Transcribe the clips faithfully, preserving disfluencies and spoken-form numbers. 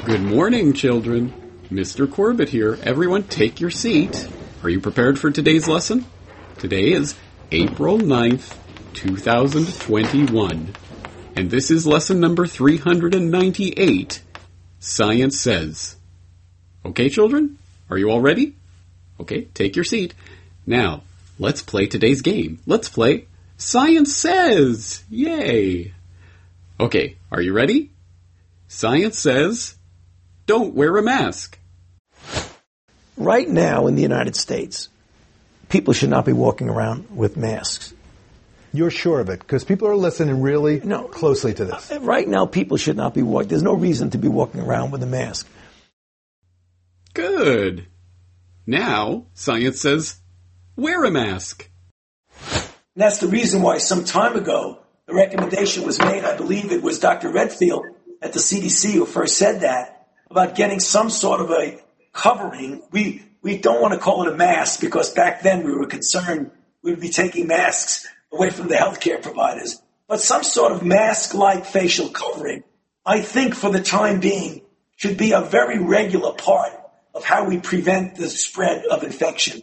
Good morning, children. Mister Corbett here. Everyone, take your seat. Are you prepared for today's lesson? Today is April ninth, two thousand twenty-one. And this is lesson number three hundred ninety-eight. Science Says. Okay, children? Are you all ready? Okay, take your seat. Now, let's play today's game. Let's play Science Says. Yay! Okay, are you ready? Science says, don't wear a mask. Right now in the United States, people should not be walking around with masks. You're sure of it? Because people are listening really no, closely to this. Right now, people should not be walking. There's no reason to be walking around with a mask. Good. Now, science says, wear a mask. That's the reason why some time ago, the recommendation was made, I believe it was Doctor Redfield at the C D C who first said that, about getting some sort of a covering. We we don't want to call it a mask because back then we were concerned we would be taking masks away from the healthcare providers. But some sort of mask-like facial covering, I think for the time being, should be a very regular part of how we prevent the spread of infection.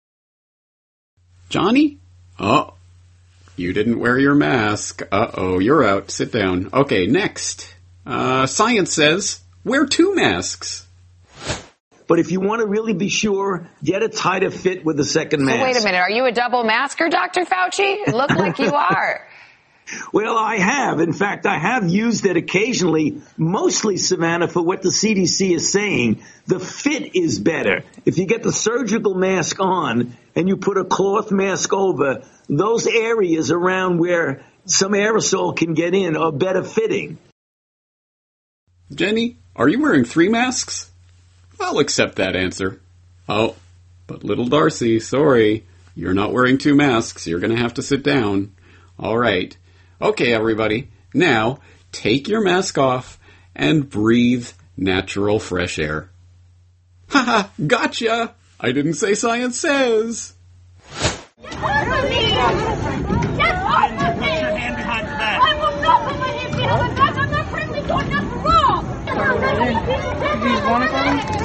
Johnny? Oh, you didn't wear your mask. Uh-oh, you're out. Sit down. Okay, next. Uh, science says, wear two masks. But if you want to really be sure, get a tighter fit with the second mask. So wait a minute. Are you a double masker, Doctor Fauci? It looked like you are. Well, I have. In fact, I have used it occasionally, mostly, Savannah, for what the C D C is saying. The fit is better. If you get the surgical mask on and you put a cloth mask over, those areas around where some aerosol can get in are better fitting. Jenny, are you wearing three masks? I'll accept that answer. Oh, but little Darcy, sorry. You're not wearing two masks. You're going to have to sit down. All right. Okay, everybody. Now, take your mask off and breathe natural fresh air. Haha, gotcha! I didn't say science says. Get off of me! Get off of me! Put your hand behind your back. I will not put my hand behind my back. I'm not friendly. Doing nothing wrong. Do you want to go?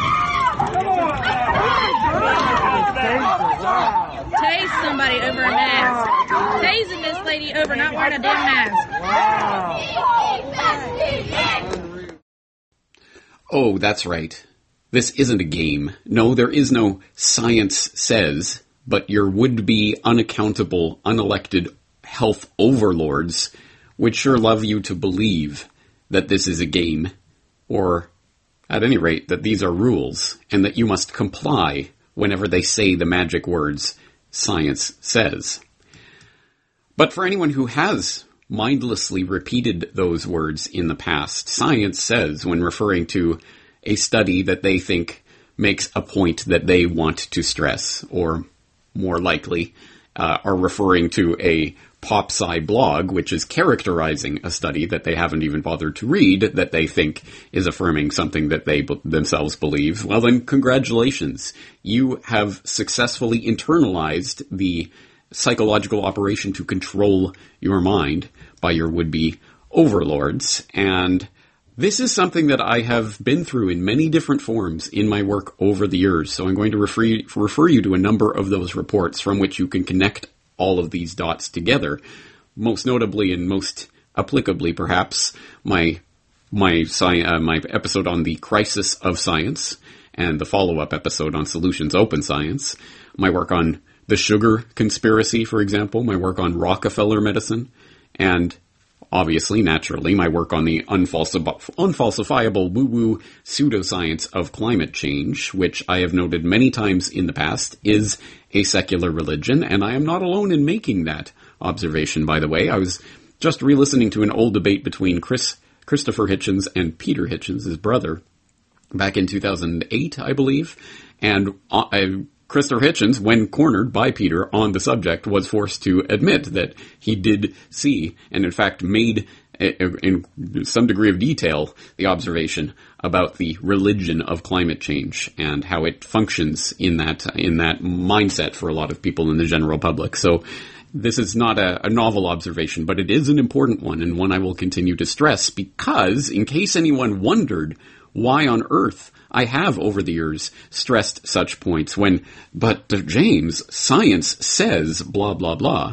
Tase somebody over a mask. Tasing this lady over not wearing a damn mask. Oh, that's right. This isn't a game. No, there is no science says, but your would-be unaccountable, unelected health overlords would sure love you to believe that this is a game, or at any rate, that these are rules, and that you must comply whenever they say the magic words, science says. But for anyone who has mindlessly repeated those words in the past, science says when referring to a study that they think makes a point that they want to stress, or more likely, uh, are referring to a pop-sci blog, which is characterizing a study that they haven't even bothered to read, that they think is affirming something that they b- themselves believe, well then, congratulations. You have successfully internalized the psychological operation to control your mind by your would-be overlords, and this is something that I have been through in many different forms in my work over the years, so I'm going to refer, refer you to a number of those reports from which you can connect all of these dots together. Most notably and most applicably, perhaps, my my sci- uh, my episode on the crisis of science and the follow-up episode on Solutions Open Science, my work on the sugar conspiracy, for example, my work on Rockefeller medicine, and obviously, naturally, my work on the unfalsi- unfalsifiable woo-woo pseudoscience of climate change, which I have noted many times in the past, is a secular religion, and I am not alone in making that observation, by the way. I was just re-listening to an old debate between Chris Christopher Hitchens and Peter Hitchens, his brother, back in two thousand eight, I believe, and uh, I Christopher Hitchens, when cornered by Peter on the subject, was forced to admit that he did see, and in fact made, in some degree of detail, the observation about the religion of climate change and how it functions in that in that mindset for a lot of people in the general public. So this is not a, a novel observation, but it is an important one, and one I will continue to stress, because in case anyone wondered why on earth I have over the years stressed such points when, but uh, James, science says blah, blah, blah.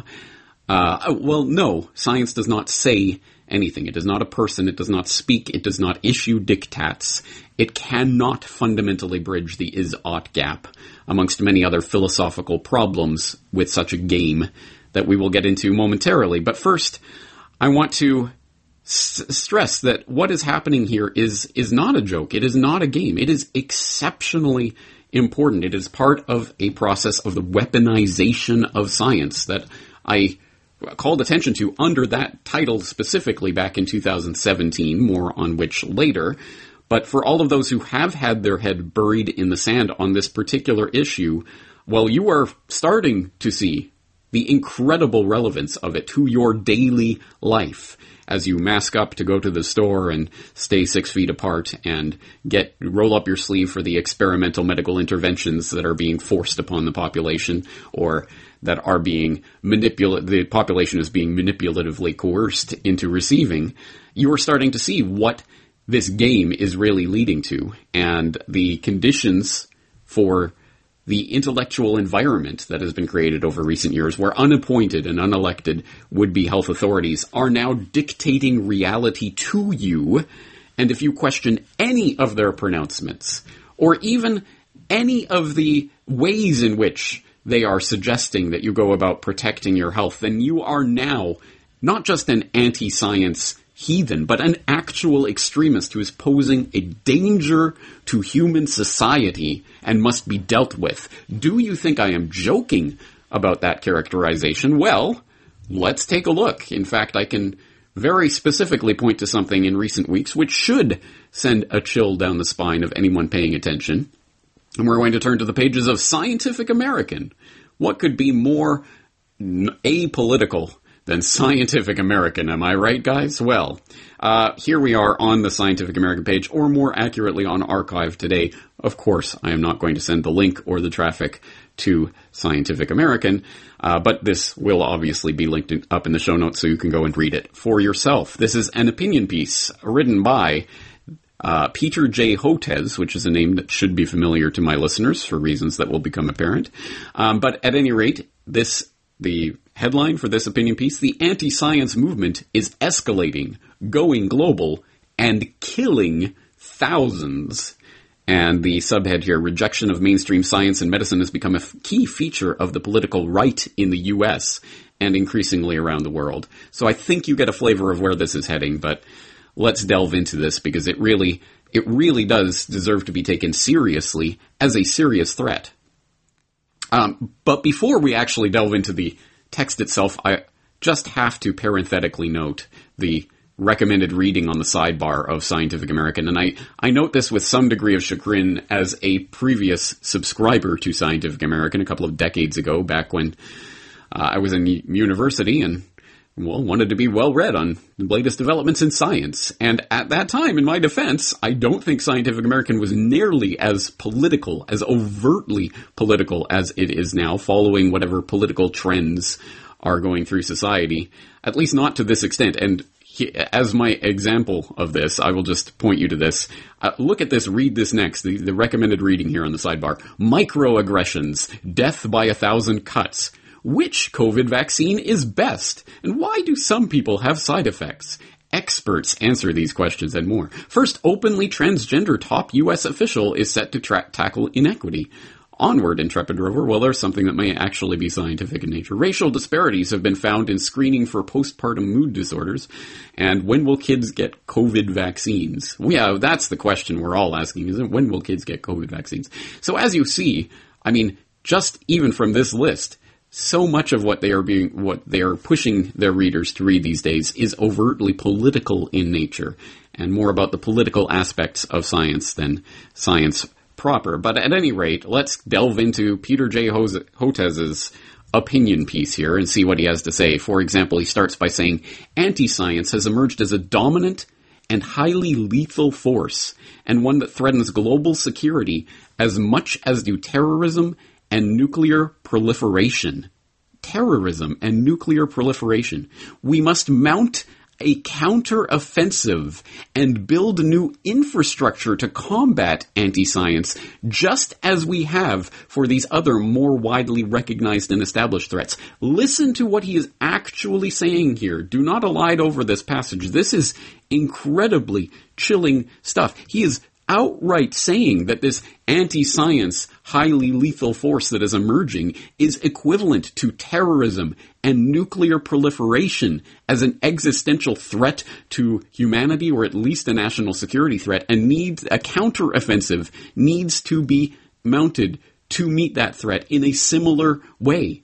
Uh, well, no, science does not say anything. It is not a person. It does not speak. It does not issue diktats. It cannot fundamentally bridge the is-ought gap amongst many other philosophical problems with such a game that we will get into momentarily. But first, I want to s- stress that what is happening here is, is not a joke. It is not a game. It is exceptionally important. It is part of a process of the weaponization of science that I called attention to under that title specifically back in two thousand seventeen, more on which later. But for all of those who have had their head buried in the sand on this particular issue, well, you are starting to see the incredible relevance of it to your daily life as you mask up to go to the store and stay six feet apart and get roll up your sleeve for the experimental medical interventions that are being forced upon the population, or that are being manipulated, the population is being manipulatively coerced into receiving. You are starting to see what this game is really leading to, and the conditions for the intellectual environment that has been created over recent years, where unappointed and unelected would-be health authorities are now dictating reality to you. And if you question any of their pronouncements, or even any of the ways in which they are suggesting that you go about protecting your health, then you are now not just an anti-science heathen, but an actual extremist who is posing a danger to human society and must be dealt with. Do you think I am joking about that characterization? Well, let's take a look. In fact, I can very specifically point to something in recent weeks which should send a chill down the spine of anyone paying attention. And we're going to turn to the pages of Scientific American. What could be more apolitical than Scientific American, am I right, guys? Well, uh, here we are on the Scientific American page, or more accurately on Archive today. Of course, I am not going to send the link or the traffic to Scientific American, uh, but this will obviously be linked in, up in the show notes so you can go and read it for yourself. This is an opinion piece written by uh, Peter J. Hotez, which is a name that should be familiar to my listeners for reasons that will become apparent. Um, but at any rate, this the headline for this opinion piece: the anti-science movement is escalating, going global, and killing thousands. And the subhead here: rejection of mainstream science and medicine has become a f- key feature of the political right in the U S and increasingly around the world. So I think you get a flavor of where this is heading, but let's delve into this because it really, it really does deserve to be taken seriously as a serious threat. Um, but before we actually delve into the text itself, I just have to parenthetically note the recommended reading on the sidebar of Scientific American. And I, I note this with some degree of chagrin as a previous subscriber to Scientific American a couple of decades ago, back when uh, I was in university and, well, wanted to be well read on the latest developments in science. And at that time, in my defense, I don't think Scientific American was nearly as political, as overtly political as it is now, following whatever political trends are going through society, at least not to this extent. And he, as my example of this, I will just point you to this. Uh, look at this, read this next, the, the recommended reading here on the sidebar. Microaggressions, death by a thousand cuts. Which COVID vaccine is best? And why do some people have side effects? Experts answer these questions and more. First, openly transgender top U S official is set to tra- tackle inequity. Onward, intrepid rover. Well, there's something that may actually be scientific in nature. Racial disparities have been found in screening for postpartum mood disorders. And when will kids get COVID vaccines? Well, yeah, that's the question we're all asking, isn't it? When will kids get COVID vaccines? So as you see, I mean, just even from this list, so much of what they are being, what they are pushing their readers to read these days is overtly political in nature, and more about the political aspects of science than science proper. But at any rate, let's delve into Peter J. Hotez's opinion piece here and see what he has to say. For example, he starts by saying, anti-science has emerged as a dominant and highly lethal force, and one that threatens global security as much as do terrorism and nuclear proliferation. Terrorism and nuclear proliferation. We must mount a counter-offensive and build new infrastructure to combat anti-science, just as we have for these other more widely recognized and established threats. Listen to what he is actually saying here. Do not elide over this passage. This is incredibly chilling stuff. He is outright saying that this anti-science, highly lethal force that is emerging is equivalent to terrorism and nuclear proliferation as an existential threat to humanity, or at least a national security threat, and needs a counteroffensive needs to be mounted to meet that threat in a similar way.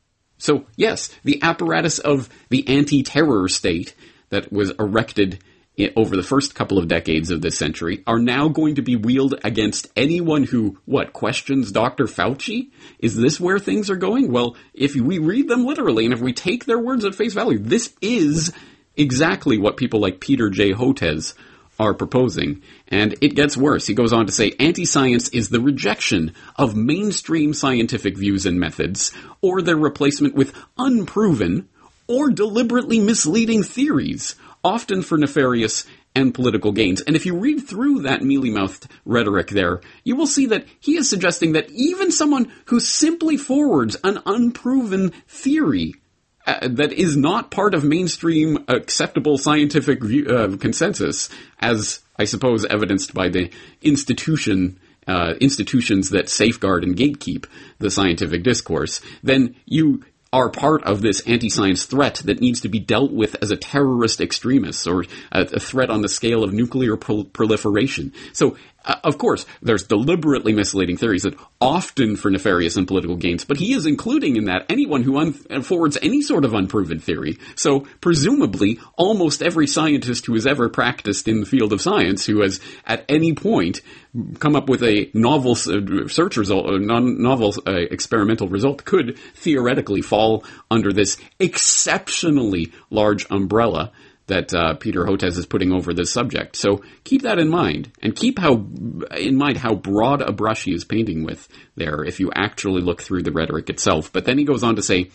So, yes, the apparatus of the anti-terror state that was erected over the first couple of decades of this century are now going to be wielded against anyone who, what, questions Doctor Fauci? Is this where things are going? Well, if we read them literally and if we take their words at face value, this is exactly what people like Peter J. Hotez are proposing. And it gets worse. He goes on to say, anti-science is the rejection of mainstream scientific views and methods, or their replacement with unproven or deliberately misleading theories, often for nefarious and political gains. And if you read through that mealy-mouthed rhetoric there, you will see that he is suggesting that even someone who simply forwards an unproven theory uh, that is not part of mainstream acceptable scientific view, uh, consensus, as I suppose evidenced by the institution uh, institutions that safeguard and gatekeep the scientific discourse, then you are part of this anti-science threat that needs to be dealt with as a terrorist extremist or a, a threat on the scale of nuclear pro- proliferation. So, uh, of course, there's deliberately misleading theories that often for nefarious and political gains, but he is including in that anyone who un- forwards any sort of unproven theory. So, presumably, almost every scientist who has ever practiced in the field of science, who has at any point come up with a novel uh, search result, a non- novel uh, experimental result, could theoretically fall under this exceptionally large umbrella that uh, Peter Hotez is putting over this subject. So keep that in mind, and keep how in mind how broad a brush he is painting with there if you actually look through the rhetoric itself. But then he goes on to say,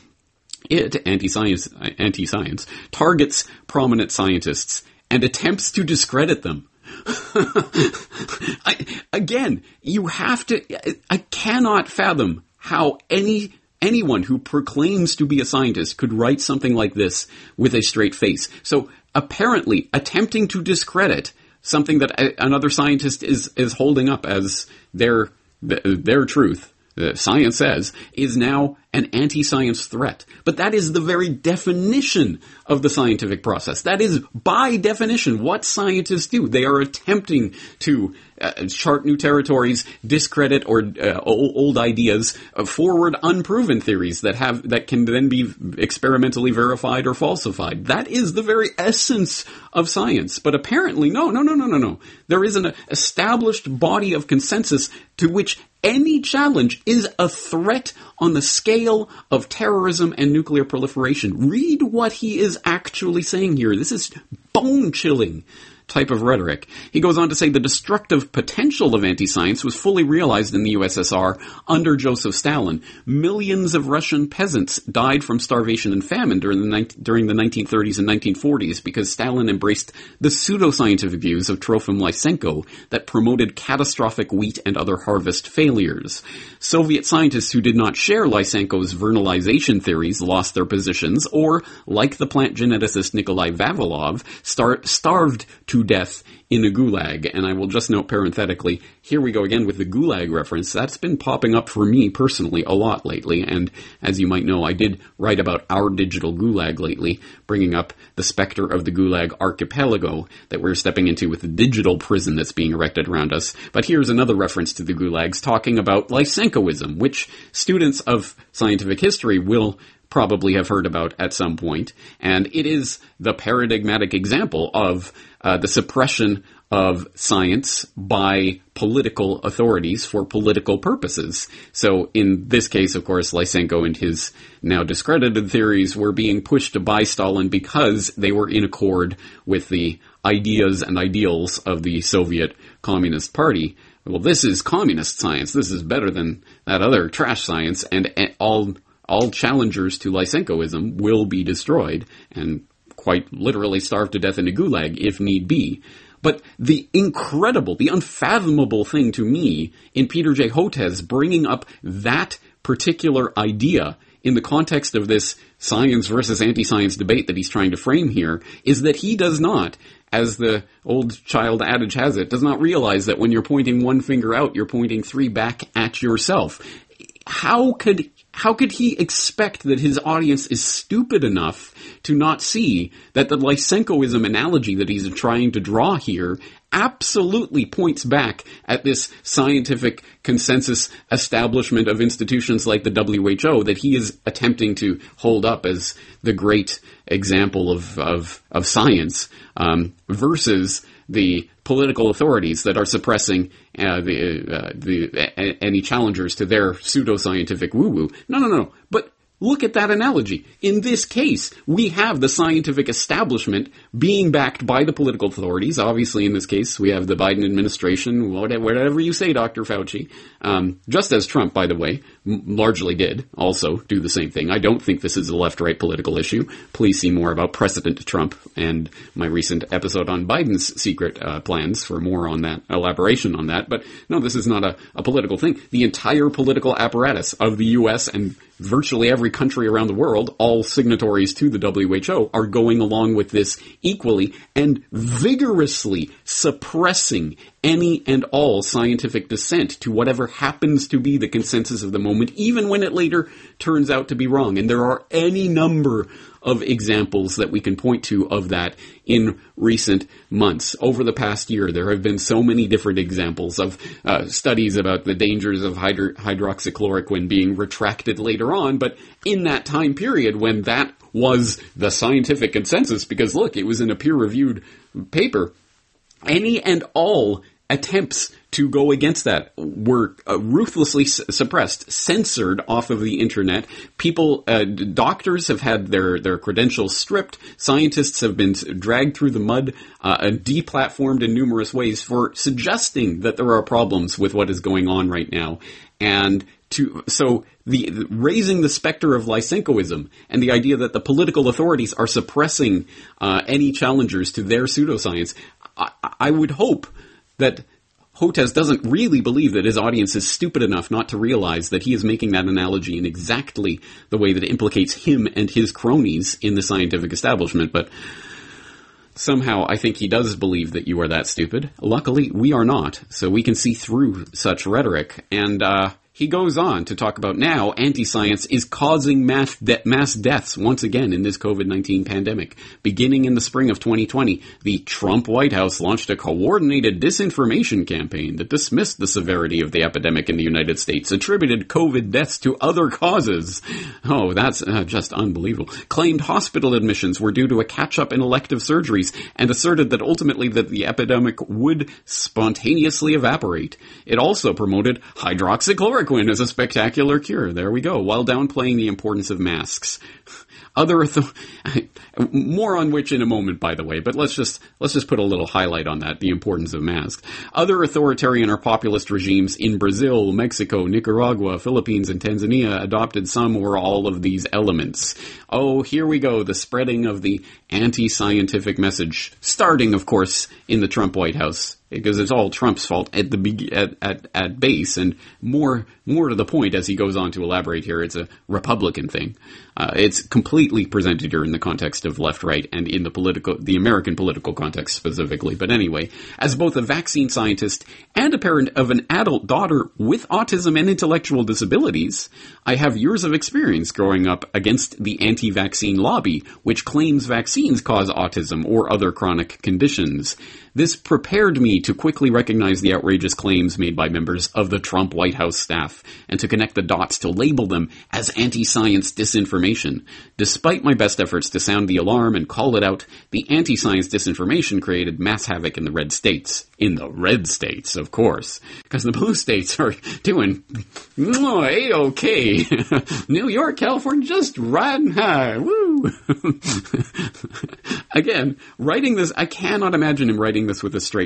it, anti-science, anti-science, targets prominent scientists and attempts to discredit them. I, again, you have to, I cannot fathom how any anyone who proclaims to be a scientist could write something like this with a straight face. So apparently attempting to discredit something that a, another scientist is, is holding up as their, their truth, uh, science says, is now an anti-science threat. But that is the very definition of the scientific process. That is, by definition, what scientists do. They are attempting to uh, chart new territories, discredit or uh, old, old ideas, uh, forward unproven theories that have that can then be experimentally verified or falsified. That is the very essence of science. But apparently, no, no, no, no, no, no. There is an established body of consensus to which any challenge is a threat on the scale of terrorism and nuclear proliferation. Read what he is actually saying here. This is bone-chilling type of rhetoric. He goes on to say the destructive potential of anti-science was fully realized in the U S S R under Joseph Stalin. Millions of Russian peasants died from starvation and famine during the, ni- during the nineteen thirties and nineteen forties because Stalin embraced the pseudoscientific views of Trofim Lysenko that promoted catastrophic wheat and other harvest failures. Soviet scientists who did not share Lysenko's vernalization theories lost their positions or, like the plant geneticist Nikolai Vavilov, star- starved to death in a gulag. And I will just note parenthetically, here we go again with the gulag reference. That's been popping up for me personally a lot lately. And as you might know, I did write about our digital gulag lately, bringing up the specter of the gulag archipelago that we're stepping into with the digital prison that's being erected around us. But here's another reference to the gulags talking about Lysenkoism, which students of scientific history will probably have heard about at some point. And it is the paradigmatic example of uh, the suppression of science by political authorities for political purposes. So in this case, of course, Lysenko and his now discredited theories were being pushed by Stalin because they were in accord with the ideas and ideals of the Soviet Communist Party. Well, this is communist science. This is better than that other trash science, and, and all all challengers to Lysenkoism will be destroyed, and quite literally starve to death in a gulag if need be. But the incredible, the unfathomable thing to me in Peter J. Hotez bringing up that particular idea in the context of this science versus anti-science debate that he's trying to frame here is that he does not, as the old child adage has it, does not realize that when you're pointing one finger out, you're pointing three back at yourself. How could How could he expect that his audience is stupid enough to not see that the Lysenkoism analogy that he's trying to draw here absolutely points back at this scientific consensus establishment of institutions like the W H O that he is attempting to hold up as the great example of, of, of science, um, versus the political authorities that are suppressing uh, the uh, the uh, any challengers to their pseudoscientific woo-woo. No, no, no. But look at that analogy. In this case, we have the scientific establishment being backed by the political authorities. Obviously, in this case, we have the Biden administration, whatever you say, Doctor Fauci. Um, just as Trump, by the way, m- largely did also do the same thing. I don't think this is a left-right political issue. Please see more about Precedent Trump and my recent episode on Biden's secret uh, plans for more on that, elaboration on that. But no, this is not a, a political thing. The entire political apparatus of the U S and virtually every country around the world, all signatories to the W H O, are going along with this equally and vigorously suppressing any and all scientific dissent to whatever happens to be the consensus of the moment, even when it later turns out to be wrong. And there are any number of examples that we can point to of that in recent months. Over the past year, there have been so many different examples of uh, studies about the dangers of hydro- hydroxychloroquine being retracted later on, but in that time period when that was the scientific consensus, because look, it was in a peer-reviewed paper, any and all attempts to go against that were uh, ruthlessly s- suppressed, censored off of the internet. People, uh, doctors have had their, their credentials stripped. Scientists have been dragged through the mud uh, and deplatformed in numerous ways for suggesting that there are problems with what is going on right now. And to so the, the raising the specter of Lysenkoism and the idea that the political authorities are suppressing uh, any challengers to their pseudoscience, I, I would hope that Hotez doesn't really believe that his audience is stupid enough not to realize that he is making that analogy in exactly the way that it implicates him and his cronies in the scientific establishment. But somehow I think he does believe that you are that stupid. Luckily, we are not, so we can see through such rhetoric. And uh he goes on to talk about now anti-science is causing mass, de- mass deaths once again in this COVID nineteen pandemic. Beginning in the spring of twenty twenty, the Trump White House launched a coordinated disinformation campaign that dismissed the severity of the epidemic in the United States, attributed COVID deaths to other causes. Oh, that's uh, just unbelievable. Claimed hospital admissions were due to a catch-up in elective surgeries and asserted that ultimately that the epidemic would spontaneously evaporate. It also promoted hydroxychloroquine as a spectacular cure. There we go. While downplaying the importance of masks. Other author- more on which in a moment, by the way, but let's just let's just put a little highlight on that, the importance of masks. Other authoritarian or populist regimes in Brazil, Mexico, Nicaragua, Philippines, and Tanzania adopted some or all of these elements. Oh, here we go, the spreading of the anti-scientific message, starting, of course, in the Trump White House, because it's all Trump's fault at the be- at, at at base, and more more to the point, as he goes on to elaborate here, it's a Republican thing. Uh, it's completely presented here in the context of left-right and in the political, the American political context specifically. But anyway, as both a vaccine scientist and a parent of an adult daughter with autism and intellectual disabilities, I have years of experience growing up against the anti-vaccine lobby, which claims vaccines cause autism or other chronic conditions. This prepared me to quickly recognize the outrageous claims made by members of the Trump White House staff and to connect the dots to label them as anti-science disinformation. Despite my best efforts to sound the alarm and call it out, the anti-science disinformation created mass havoc in the red states. In the red states, of course, because the blue states are doing oh, A-OK. New York, California, just riding high. Woo! Again, writing this, I cannot imagine him writing this with a straight face.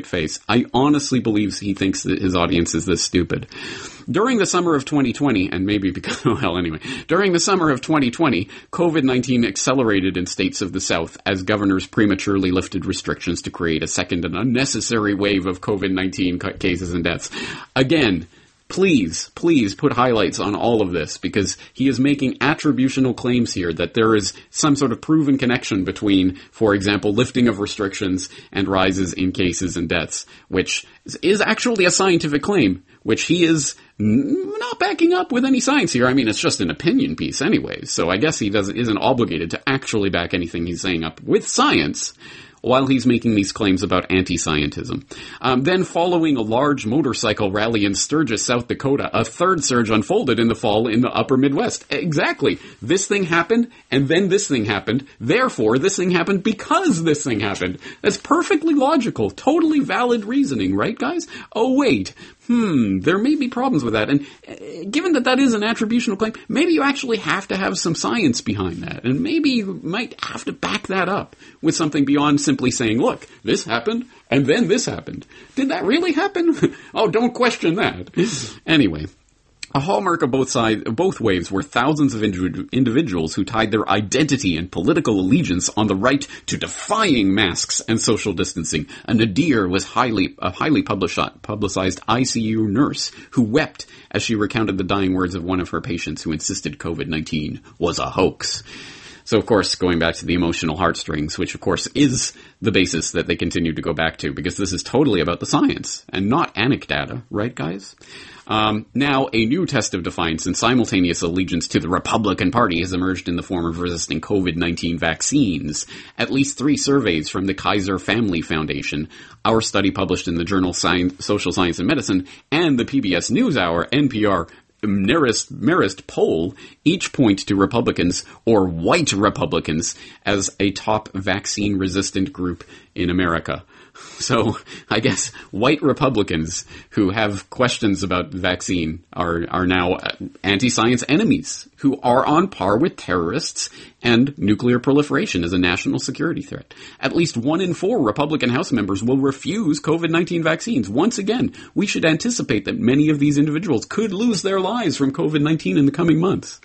I honestly believe he thinks that his audience is this stupid. During the summer of twenty twenty, and maybe because, oh hell anyway, during the summer of twenty twenty, COVID nineteen accelerated in states of the South as governors prematurely lifted restrictions to create a second and unnecessary wave of COVID nineteen cases and deaths. Again, Please, please put highlights on all of this, because he is making attributional claims here that there is some sort of proven connection between, for example, lifting of restrictions and rises in cases and deaths, which is actually a scientific claim, which he is not backing up with any science here. I mean, it's just an opinion piece anyway, so I guess he doesn't isn't obligated to actually back anything he's saying up with science, while he's making these claims about anti-scientism. Um, then, following a large motorcycle rally in Sturgis, South Dakota, a third surge unfolded in the fall in the upper Midwest. Exactly. This thing happened, and then this thing happened. Therefore, this thing happened because this thing happened. That's perfectly logical, totally valid reasoning, right, guys? Oh, wait. Hmm, there may be problems with that. And uh, given that that is an attributional claim, maybe you actually have to have some science behind that. And maybe you might have to back that up with something beyond simply saying, look, this happened, and then this happened. Did that really happen? Oh, don't question that. Anyway. A hallmark of both sides, both waves were thousands of individu- individuals who tied their identity and political allegiance on the right to defying masks and social distancing. A nadir was highly, a highly publicized I C U nurse who wept as she recounted the dying words of one of her patients who insisted COVID nineteen was a hoax. So, of course, going back to the emotional heartstrings, which, of course, is the basis that they continue to go back to, because this is totally about the science and not anecdata, right, guys? Um, now, a new test of defiance and simultaneous allegiance to the Republican Party has emerged in the form of resisting COVID nineteen vaccines. At least three surveys from the Kaiser Family Foundation, our study published in the journal Science, Social Science and Medicine, and the P B S NewsHour N P R Marist, Marist poll each point to Republicans, or white Republicans, as a top vaccine-resistant group in America. So, I guess white Republicans who have questions about vaccine are, are now anti-science enemies who are on par with terrorists and nuclear proliferation as a national security threat. At least one in four Republican House members will refuse COVID nineteen vaccines. Once again, we should anticipate that many of these individuals could lose their lives from COVID nineteen in the coming months.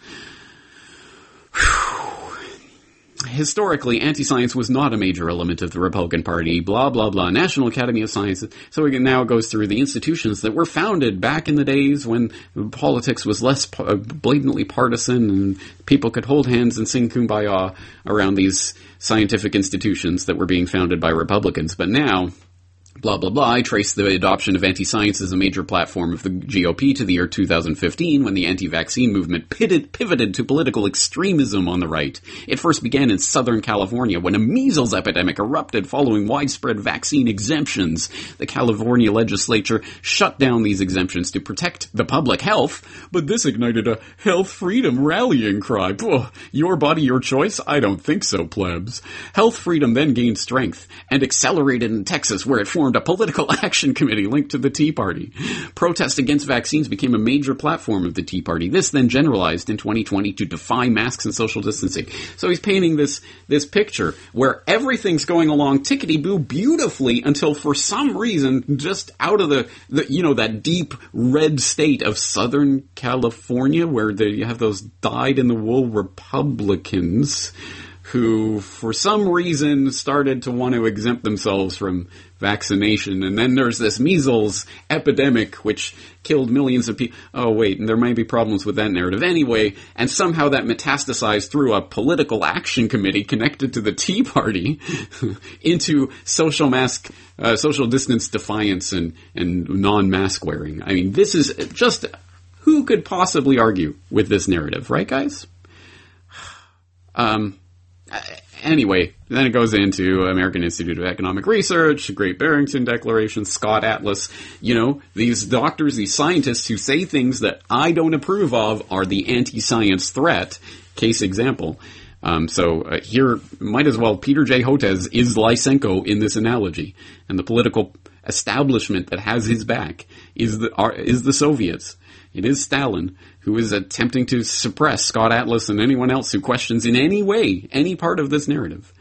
Historically, anti-science was not a major element of the Republican Party, blah, blah, blah, National Academy of Sciences. So again, now it goes through the institutions that were founded back in the days when politics was less blatantly partisan and people could hold hands and sing Kumbaya around these scientific institutions that were being founded by Republicans. But now, blah, blah, blah, I trace the adoption of anti-science as a major platform of the G O P to the year two thousand fifteen, when the anti-vaccine movement pitted, pivoted to political extremism on the right. It first began in Southern California when a measles epidemic erupted following widespread vaccine exemptions. The California legislature shut down these exemptions to protect the public health, but this ignited a health freedom rallying cry. Ugh, your body, your choice? I don't think so, plebs. Health freedom then gained strength and accelerated in Texas, where it formed a political action committee linked to the Tea Party. Protest against vaccines became a major platform of the Tea Party. This then generalized in twenty twenty to defy masks and social distancing. So he's painting this this picture where everything's going along tickety-boo beautifully until for some reason, just out of the, the you know, that deep red state of Southern California where they, you have those dyed-in-the-wool Republicans who, for some reason, started to want to exempt themselves from vaccination. And then there's this measles epidemic, which killed millions of people. Oh, wait, and there might be problems with that narrative anyway. And somehow that metastasized through a political action committee connected to the Tea Party into social mask, uh, social distance defiance and, and non-mask wearing. I mean, this is just, who could possibly argue with this narrative, right, guys? Um... Anyway, then it goes into American Institute of Economic Research, Great Barrington Declaration, Scott Atlas. You know, these doctors, these scientists who say things that I don't approve of are the anti-science threat. Case example. Um, so uh, here, might as well, Peter J. Hotez is Lysenko in this analogy. And the political establishment that has his back is the, are, is the Soviets. It is Stalin, who is attempting to suppress Scott Atlas and anyone else who questions in any way any part of this narrative.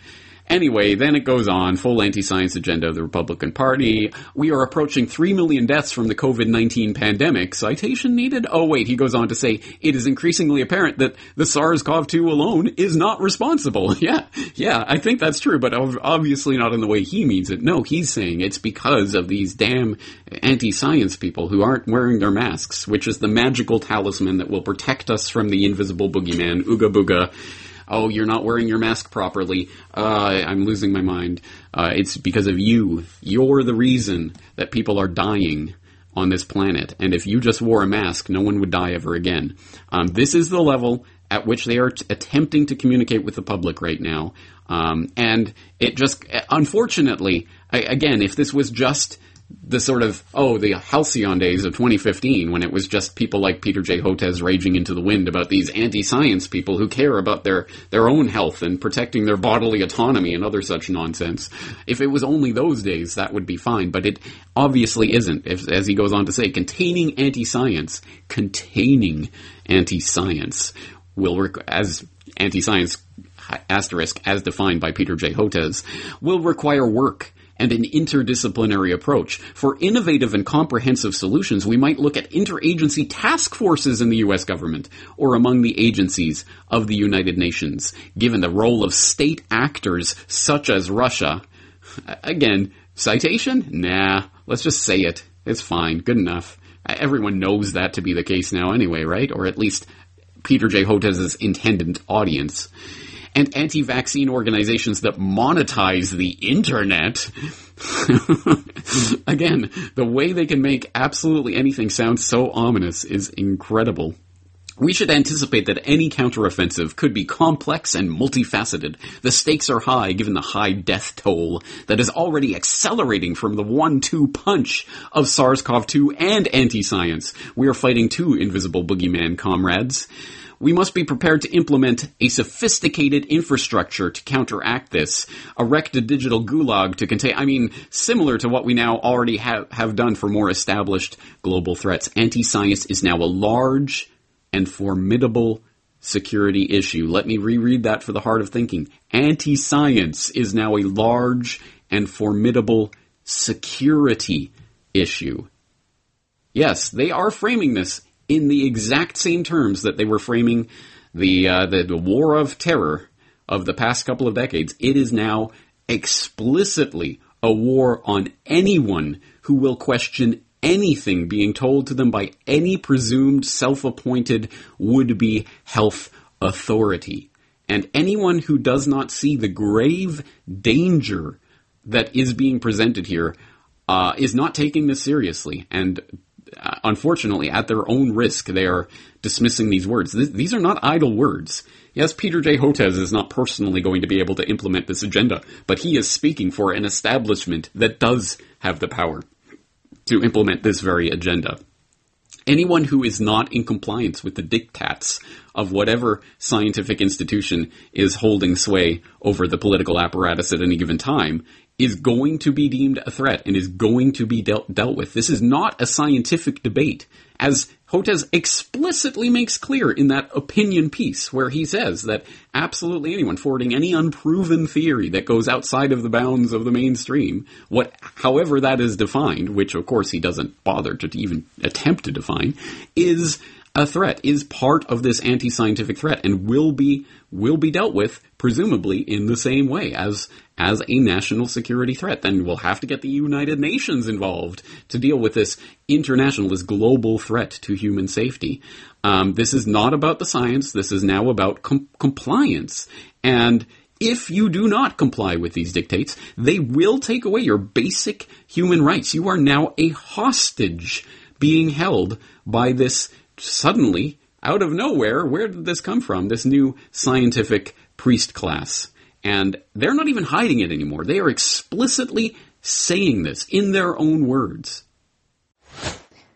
Anyway, then it goes on, full anti-science agenda of the Republican Party. We are approaching three million deaths from the covid nineteen pandemic. Citation needed? Oh wait, he goes on to say, it is increasingly apparent that the SARS-C o V two alone is not responsible. Yeah, yeah, I think that's true, but obviously not in the way he means it. No, he's saying it's because of these damn anti-science people who aren't wearing their masks, which is the magical talisman that will protect us from the invisible boogeyman, ooga booga. Oh, you're not wearing your mask properly. Uh, I'm losing my mind. Uh, it's because of you. You're the reason that people are dying on this planet. And if you just wore a mask, no one would die ever again. Um, this is the level at which they are t- attempting to communicate with the public right now. Um, and it just, unfortunately, I, again, if this was just the sort of, oh, the halcyon days of twenty fifteen, when it was just people like Peter J. Hotez raging into the wind about these anti-science people who care about their, their own health and protecting their bodily autonomy and other such nonsense. If it was only those days, that would be fine, but it obviously isn't. If, as he goes on to say, containing anti-science, containing anti-science will, rec- as anti-science asterisk, as defined by Peter J. Hotez, will require work and an interdisciplinary approach. For innovative and comprehensive solutions, we might look at interagency task forces in the U S government or among the agencies of the United Nations, given the role of state actors such as Russia. Again, citation? Nah, let's just say it. It's fine. Good enough. Everyone knows that to be the case now anyway, right? Or at least Peter J. Hotez's intended audience. And anti-vaccine organizations that monetize the internet. Again, the way they can make absolutely anything sound so ominous is incredible. We should anticipate that any counteroffensive could be complex and multifaceted. The stakes are high given the high death toll that is already accelerating from the one two punch of SARS-C o V two and anti-science. We are fighting two invisible boogeyman comrades. We must be prepared to implement a sophisticated infrastructure to counteract this, erect a digital gulag to contain, I mean, similar to what we now already have, have done for more established global threats. Anti-science is now a large and formidable security issue. Let me reread that for the heart of thinking. Anti-science is now a large and formidable security issue. Yes, they are framing this in the exact same terms that they were framing the, uh, the the war of terror of the past couple of decades. It is now explicitly a war on anyone who will question anything being told to them by any presumed self-appointed would-be health authority. And anyone who does not see the grave danger that is being presented here uh, is not taking this seriously. And Uh, unfortunately, at their own risk, they are dismissing these words. Th- these are not idle words. Yes, Peter J. Hotez is not personally going to be able to implement this agenda, but he is speaking for an establishment that does have the power to implement this very agenda. Anyone who is not in compliance with the diktats of whatever scientific institution is holding sway over the political apparatus at any given time is going to be deemed a threat and is going to be dealt, dealt with. This is not a scientific debate, as Hotez explicitly makes clear in that opinion piece where he says that absolutely anyone forwarding any unproven theory that goes outside of the bounds of the mainstream, what, however that is defined, which of course he doesn't bother to even attempt to define, is a threat, is part of this anti-scientific threat, and will be will be dealt with, presumably, in the same way as as a national security threat. Then we'll have to get the United Nations involved to deal with this international, this global threat to human safety. Um, this is not about the science. This is now about com- compliance. And if you do not comply with these dictates, they will take away your basic human rights. You are now a hostage being held by this suddenly, out of nowhere, where did this come from? This new scientific priest class. And they're not even hiding it anymore. They are explicitly saying this in their own words.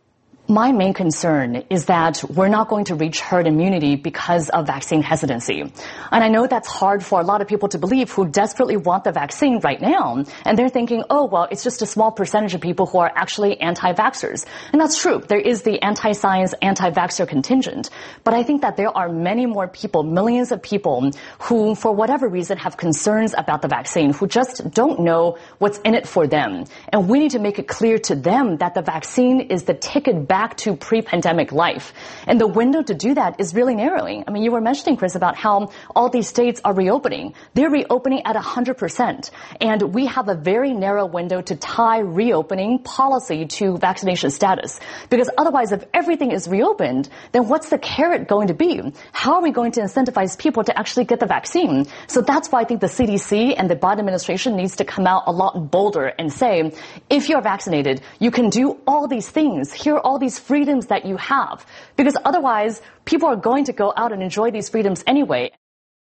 My main concern is that we're not going to reach herd immunity because of vaccine hesitancy. And I know that's hard for a lot of people to believe who desperately want the vaccine right now. And they're thinking, oh, well, it's just a small percentage of people who are actually anti-vaxxers. And that's true. There is the anti-science, anti-vaxxer contingent. But I think that there are many more people, millions of people, who, for whatever reason, have concerns about the vaccine, who just don't know what's in it for them. And we need to make it clear to them that the vaccine is the ticket back to pre-pandemic life. And the window to do that is really narrowing. I mean, you were mentioning, Chris, about how all these states are reopening. They're reopening at one hundred percent. And we have a very narrow window to tie reopening policy to vaccination status. Because otherwise, if everything is reopened, then what's the carrot going to be? How are we going to incentivize people to actually get the vaccine? So that's why I think the C D C and the Biden administration needs to come out a lot bolder and say, if you're vaccinated, you can do all these things. Here are all these freedoms that you have. Because otherwise, people are going to go out and enjoy these freedoms anyway.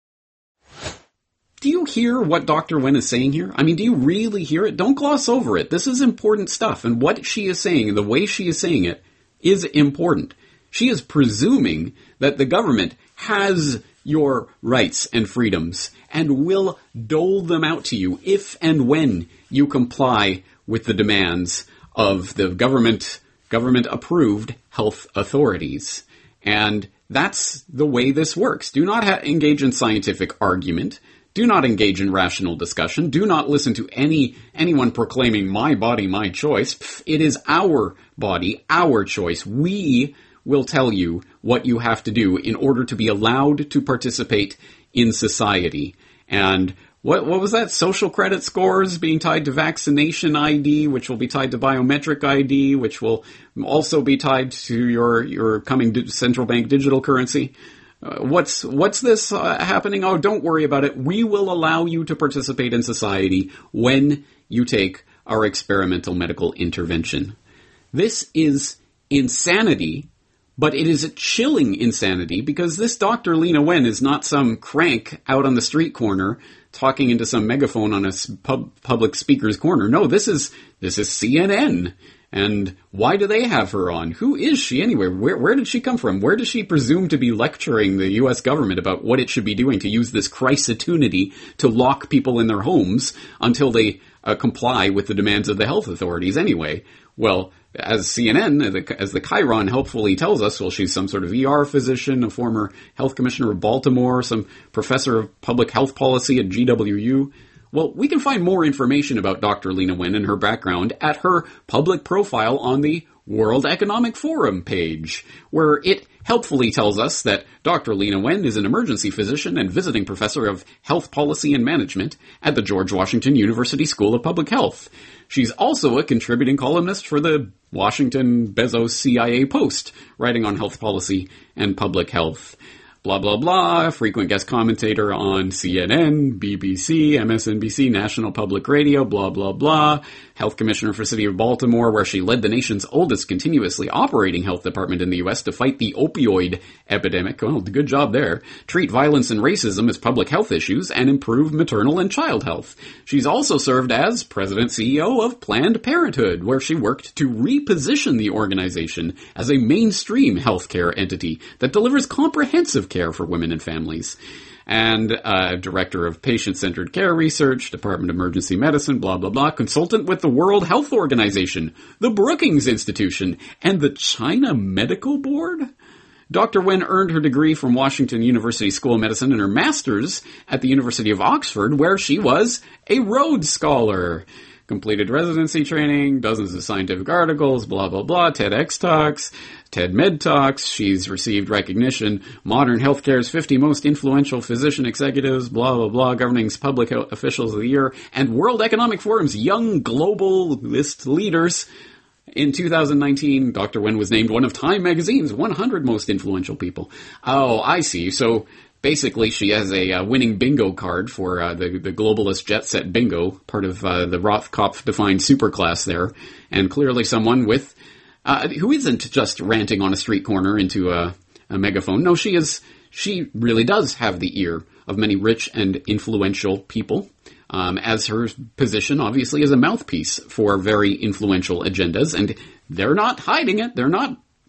Do you hear what Doctor Wen is saying here? I mean, do you really hear it? Don't gloss over it. This is important stuff. And what she is saying, the way she is saying it, is important. She is presuming that the government has your rights and freedoms and will dole them out to you if and when you comply with the demands of the government government-approved health authorities. And that's the way this works. Do not ha- engage in scientific argument. Do not engage in rational discussion. Do not listen to any anyone proclaiming my body, my choice. Pff, it is our body, our choice. We will tell you what you have to do in order to be allowed to participate in society. And What what was that? Social credit scores being tied to vaccination I D, which will be tied to biometric I D, which will also be tied to your your coming di- central bank digital currency. Uh, what's what's this uh, happening? Oh, don't worry about it. We will allow you to participate in society when you take our experimental medical intervention. This is insanity. But it is a chilling insanity because this Doctor Leana Wen is not some crank out on the street corner talking into some megaphone on a pub, public speaker's corner. No, this is this is C N N. And why do they have her on? Who is she anyway? Where where did she come from? Where does she presume to be lecturing the U S government about what it should be doing to use this crisis-opportunity to lock people in their homes until they uh, comply with the demands of the health authorities anyway? Well, as C N N, as the Chiron helpfully tells us, well, she's some sort of E R physician, a former health commissioner of Baltimore, some professor of public health policy at G W U. Well, we can find more information about Doctor Leana Wen and her background at her public profile on the World Economic Forum page, where it helpfully tells us that Doctor Leana Wen is an emergency physician and visiting professor of health policy and management at the George Washington University School of Public Health. She's also a contributing columnist for the Washington Bezos C I A Post, writing on health policy and public health. Blah, blah, blah, frequent guest commentator on C N N, B B C, M S N B C, National Public Radio, blah, blah, blah. Health commissioner for City of Baltimore, where she led the nation's oldest continuously operating health department in the U S to fight the opioid epidemic. Well, good job there. Treat violence and racism as public health issues and improve maternal and child health. She's also served as president C E O of Planned Parenthood, where she worked to reposition the organization as a mainstream healthcare entity that delivers comprehensive care for women and families. And uh, director of patient-centered care research, Department of Emergency Medicine, blah, blah, blah, consultant with the World Health Organization, the Brookings Institution, and the China Medical Board. Doctor Wen earned her degree from Washington University School of Medicine and her master's at the University of Oxford, where she was a Rhodes Scholar. Completed residency training, dozens of scientific articles, blah, blah, blah, TEDx Talks, TED Med Talks. She's received recognition, Modern Healthcare's fifty Most Influential Physician Executives, blah, blah, blah, Governing's Public Officials of the Year, and World Economic Forum's Young Global List Leaders. In two thousand nineteen, Doctor Wen was named one of Time Magazine's one hundred Most Influential People. Oh, I see. So basically, she has a uh, winning bingo card for uh, the, the globalist jet set bingo, part of uh, the Rothkopf-defined superclass there, and clearly someone with uh, who isn't just ranting on a street corner into a, a megaphone. No, she is. She really does have the ear of many rich and influential people, um, as her position obviously is a mouthpiece for very influential agendas, and they're not hiding it. They're not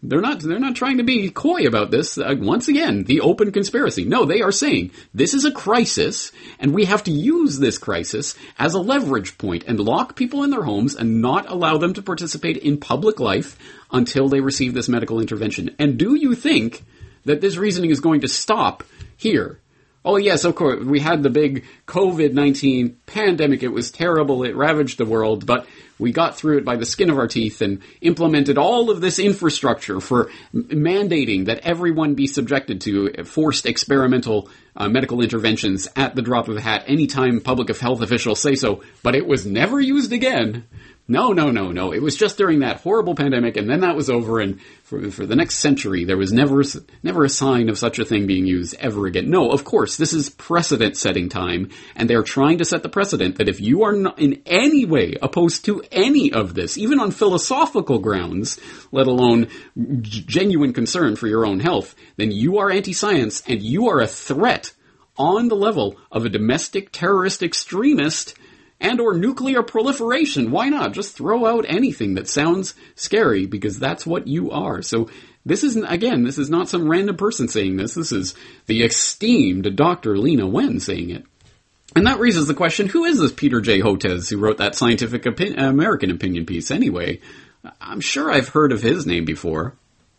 They're not, they're not trying to be coy about this. Uh, once again, the open conspiracy. No, they are saying this is a crisis and we have to use this crisis as a leverage point and lock people in their homes and not allow them to participate in public life until they receive this medical intervention. And do you think that this reasoning is going to stop here? Oh yes, of course, we had the big covid nineteen pandemic. It was terrible. It ravaged the world, but we got through it by the skin of our teeth and implemented all of this infrastructure for m- mandating that everyone be subjected to forced experimental uh, medical interventions at the drop of a hat anytime public health officials say so, but it was never used again. No, no, no, no. It was just during that horrible pandemic, and then that was over, and for, for the next century, there was never, never a sign of such a thing being used ever again. No, of course, this is precedent-setting time, and they're trying to set the precedent that if you are not in any way opposed to any of this, even on philosophical grounds, let alone g- genuine concern for your own health, then you are anti-science, and you are a threat on the level of a domestic terrorist extremist and or nuclear proliferation. Why not? Just throw out anything that sounds scary, because that's what you are. So this isn't, again, this is not some random person saying this. This is the esteemed Doctor Leana Wen saying it. And that raises the question, who is this Peter J. Hotez who wrote that Scientific Opi- American opinion piece anyway? I'm sure I've heard of his name before.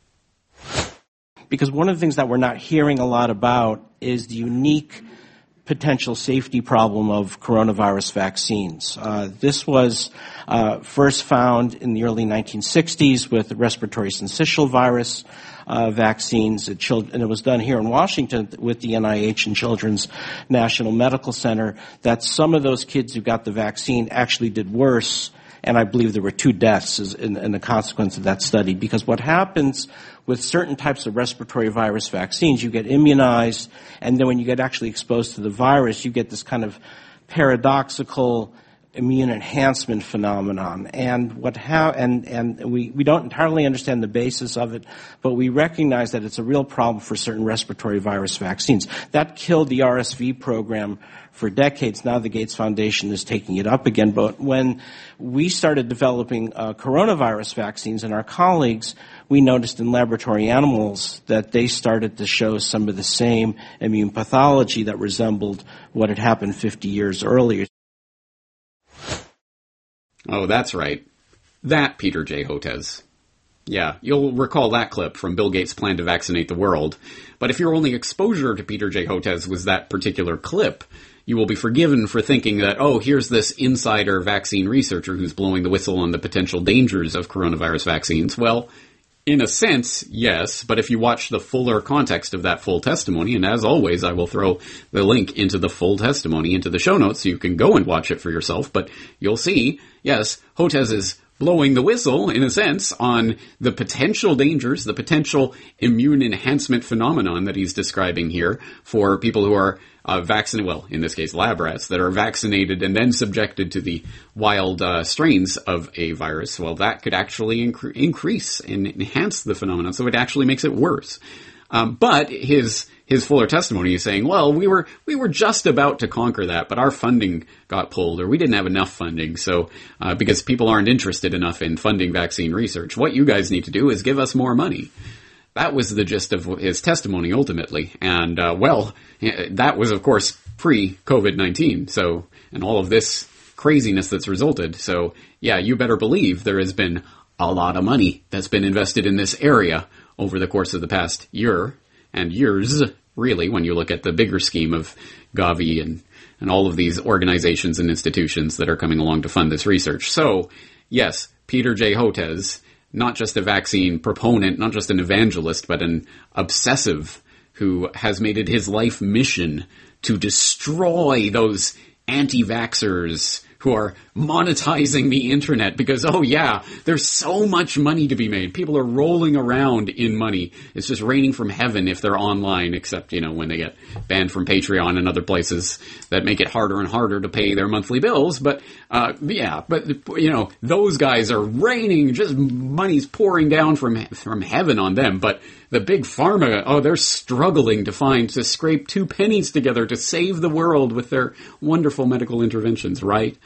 Because one of the things that we're not hearing a lot about is the unique potential safety problem of coronavirus vaccines. Uh, this was uh, first found in the early nineteen sixties with the respiratory syncytial virus uh, vaccines, at chil- and it was done here in Washington with the N I H and Children's National Medical Center, that some of those kids who got the vaccine actually did worse, and I believe there were two deaths as in, in the consequence of that study. Because what happens with certain types of respiratory virus vaccines, you get immunized, and then when you get actually exposed to the virus, you get this kind of paradoxical immune enhancement phenomenon. And what ha- and and we, we don't entirely understand the basis of it, but we recognize that it's a real problem for certain respiratory virus vaccines. That killed the R S V program for decades. Now the Gates Foundation is taking it up again. But when we started developing uh, coronavirus vaccines, and our colleagues, we noticed in laboratory animals that they started to show some of the same immune pathology that resembled what had happened fifty years earlier. Oh, that's right. That Peter J. Hotez. Yeah, you'll recall that clip from Bill Gates' plan to vaccinate the world. But if your only exposure to Peter J. Hotez was that particular clip, you will be forgiven for thinking that, oh, here's this insider vaccine researcher who's blowing the whistle on the potential dangers of coronavirus vaccines. Well, in a sense, yes, but if you watch the fuller context of that full testimony, and as always, I will throw the link into the full testimony into the show notes so you can go and watch it for yourself, but you'll see, yes, Hotez is blowing the whistle, in a sense, on the potential dangers, the potential immune enhancement phenomenon that he's describing here for people who are uh, vaccinated, well, in this case, lab rats, that are vaccinated and then subjected to the wild uh, strains of a virus. Well, that could actually incre- increase and enhance the phenomenon, so it actually makes it worse. Um, but his his fuller testimony is saying, well, we were we were just about to conquer that, but our funding got pulled, or we didn't have enough funding, so uh, because people aren't interested enough in funding vaccine research. What you guys need to do is give us more money. That was the gist of his testimony, ultimately. And, uh, well, that was, of course, pre-COVID nineteen, so, and all of this craziness that's resulted. So, yeah, you better believe there has been a lot of money that's been invested in this area over the course of the past year, and years, really, when you look at the bigger scheme of Gavi and, and all of these organizations and institutions that are coming along to fund this research. So, yes, Peter J. Hotez, not just a vaccine proponent, not just an evangelist, but an obsessive who has made it his life mission to destroy those anti-vaxxers who are monetizing the internet because, oh yeah, there's so much money to be made. People are rolling around in money. It's just raining from heaven if they're online, except, you know, when they get banned from Patreon and other places that make it harder and harder to pay their monthly bills. But, uh, yeah, but, you know, those guys are raining, just money's pouring down from, from heaven on them. But the big pharma, oh, they're struggling to find, to scrape two pennies together to save the world with their wonderful medical interventions, right?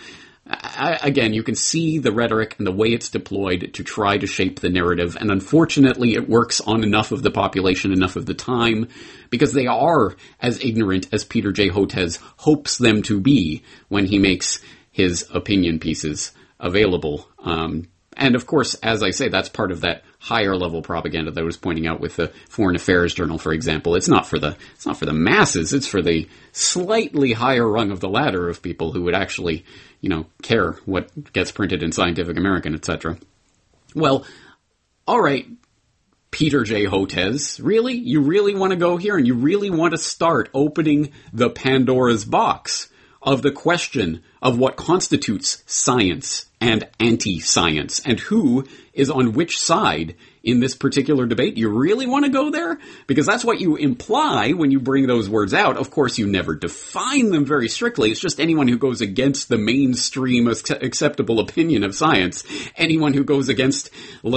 I, again, you can see the rhetoric and the way it's deployed to try to shape the narrative, and unfortunately it works on enough of the population enough of the time, because they are as ignorant as Peter J. Hotez hopes them to be when he makes his opinion pieces available. Um, and of course, as I say, that's part of that higher level propaganda that I was pointing out with the Foreign Affairs Journal, for example. It's not for the, it's not for the masses, it's for the slightly higher rung of the ladder of people who would actually, you know, care what gets printed in Scientific American, et cetera. Well, all right, Peter J. Hotez, really? You really want to go here and you really want to start opening the Pandora's box of the question of what constitutes science and anti-science and who is on which side in this particular debate? You really want to go there? Because that's what you imply when you bring those words out. Of course, you never define them very strictly. It's just anyone who goes against the mainstream acceptable opinion of science. Anyone who goes against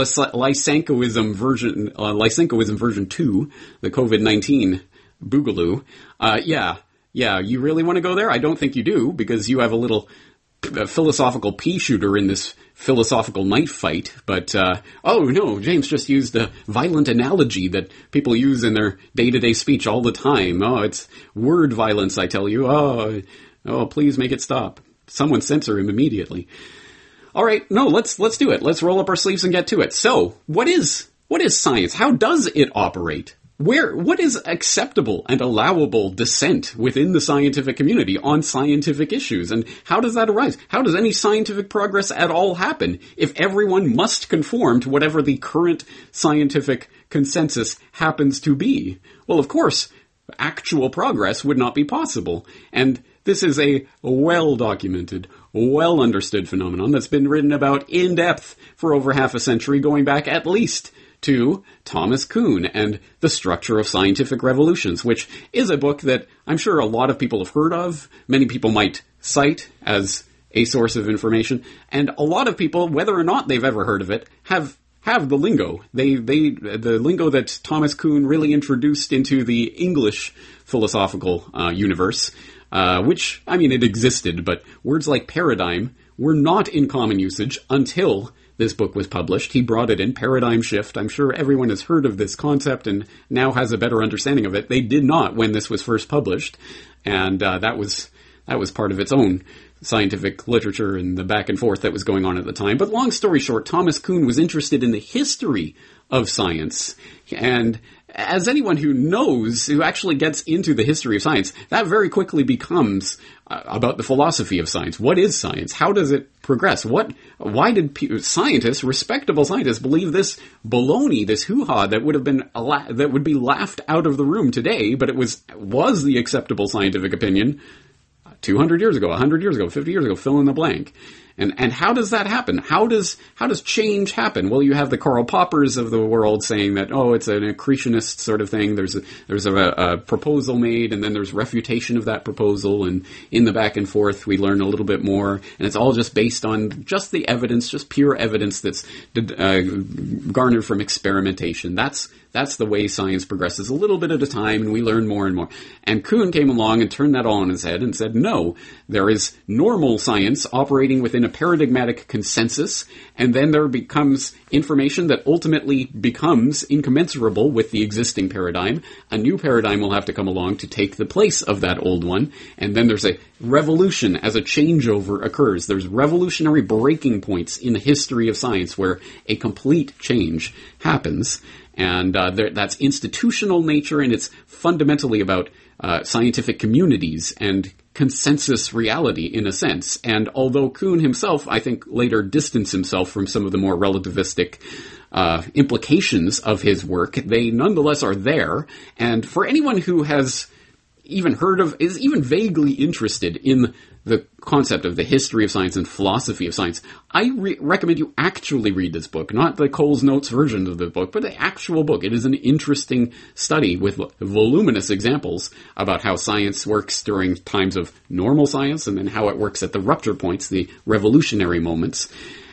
Lysenkoism version, uh, Lysenkoism version two, the COVID nineteen boogaloo. Uh, yeah. Yeah, you really want to go there? I don't think you do, because you have a little uh, philosophical pea shooter in this philosophical knife fight. But, uh, oh no, James just used a violent analogy that people use in their day-to-day speech all the time. Oh, it's word violence, I tell you. Oh, oh, please make it stop. Someone censor him immediately. All right, no, let's let's do it. Let's roll up our sleeves and get to it. So, what is what is science? How does it operate? Where, what is acceptable and allowable dissent within the scientific community on scientific issues? And how does that arise? How does any scientific progress at all happen if everyone must conform to whatever the current scientific consensus happens to be? Well, of course, actual progress would not be possible. And this is a well-documented, well-understood phenomenon that's been written about in depth for over half a century, going back at least to Thomas Kuhn and The Structure of Scientific Revolutions, which is a book that I'm sure a lot of people have heard of. Many people might cite as a source of information, and a lot of people, whether or not they've ever heard of it, have have the lingo. They they the lingo that Thomas Kuhn really introduced into the English philosophical uh, universe, uh, which, I mean, it existed, but words like paradigm were not in common usage until this book was published. He brought it in, paradigm shift. I'm sure everyone has heard of this concept and now has a better understanding of it. They did not when this was first published, and uh, that was that was part of its own scientific literature and the back and forth that was going on at the time. But long story short, Thomas Kuhn was interested in the history of science, and as anyone who knows, who actually gets into the history of science, that very quickly becomes uh, about the philosophy of science. What is science? How does it progress? What? Why did pe- scientists, respectable scientists, believe this baloney, this hoo-ha that would have been la- that would be laughed out of the room today, but it was was the acceptable scientific opinion two hundred years ago, one hundred years ago, fifty years ago, fill in the blank. And and how does that happen? How does how does change happen? Well, you have the Karl Poppers of the world saying that, oh, it's an accretionist sort of thing. There's a, there's a, a proposal made, and then there's refutation of that proposal, and in the back and forth we learn a little bit more, and it's all just based on just the evidence, just pure evidence that's uh, garnered from experimentation. That's That's the way science progresses, a little bit at a time, and we learn more and more. And Kuhn came along and turned that all on his head and said, no, there is normal science operating within a paradigmatic consensus, and then there becomes information that ultimately becomes incommensurable with the existing paradigm. A new paradigm will have to come along to take the place of that old one, and then there's a revolution as a changeover occurs. There's revolutionary breaking points in the history of science where a complete change happens. And uh, there, that's institutional nature, and it's fundamentally about uh, scientific communities and consensus reality, in a sense. And although Kuhn himself, I think, later distanced himself from some of the more relativistic uh, implications of his work, they nonetheless are there. And for anyone who has even heard of, is even vaguely interested in the concept of the history of science and philosophy of science, I re- recommend you actually read this book, not the Cole's Notes version of the book, but the actual book. It is an interesting study with voluminous examples about how science works during times of normal science and then how it works at the rupture points, the revolutionary moments.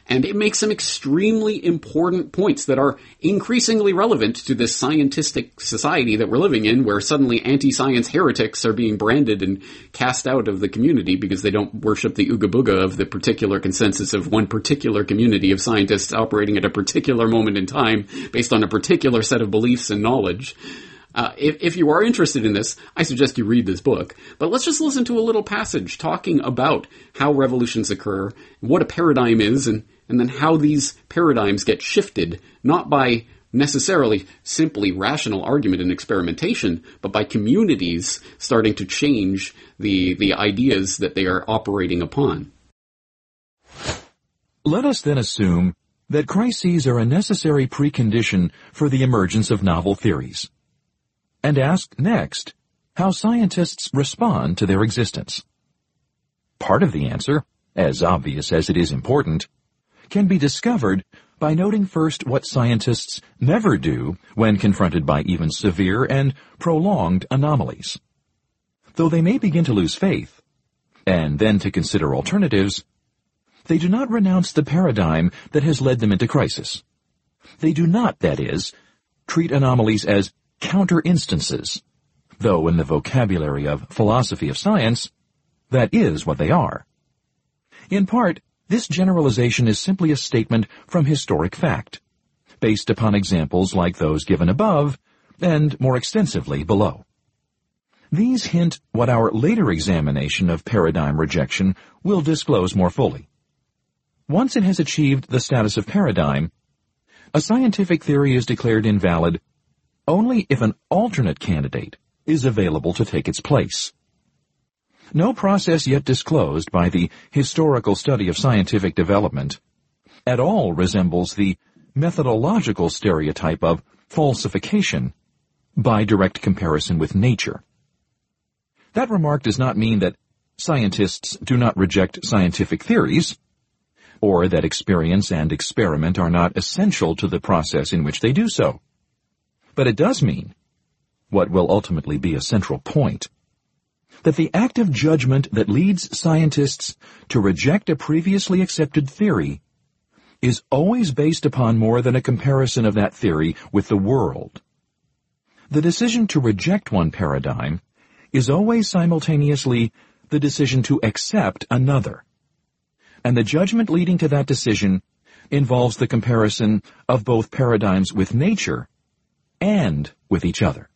And it makes some extremely important points that are increasingly relevant to this scientistic society that we're living in, where suddenly anti-science heretics are being branded and cast out of the community because they don't worship the ooga booga of the particular consensus of one particular community of scientists operating at a particular moment in time based on a particular set of beliefs and knowledge. Uh, if, if you are interested in this, I suggest you read this book. But let's just listen to a little passage talking about how revolutions occur, what a paradigm is, and, and then how these paradigms get shifted, not by necessarily simply rational argument and experimentation, but by communities starting to change the, the ideas that they are operating upon. Let us then assume that crises are a necessary precondition for the emergence of novel theories, and ask next how scientists respond to their existence. Part of the answer, as obvious as it is important, can be discovered by noting first what scientists never do when confronted by even severe and prolonged anomalies. Though they may begin to lose faith, and then to consider alternatives, they do not renounce the paradigm that has led them into crisis. They do not, that is, treat anomalies as counter-instances, though in the vocabulary of philosophy of science, that is what they are. In part, this generalization is simply a statement from historic fact, based upon examples like those given above, and more extensively below. These hint what our later examination of paradigm rejection will disclose more fully. Once it has achieved the status of paradigm, a scientific theory is declared invalid only if an alternate candidate is available to take its place. No process yet disclosed by the historical study of scientific development at all resembles the methodological stereotype of falsification by direct comparison with nature. That remark does not mean that scientists do not reject scientific theories, or that experience and experiment are not essential to the process in which they do so. But it does mean, what will ultimately be a central point, that the active judgment that leads scientists to reject a previously accepted theory is always based upon more than a comparison of that theory with the world. The decision to reject one paradigm is always simultaneously the decision to accept another, and the judgment leading to that decision involves the comparison of both paradigms with nature and with each other.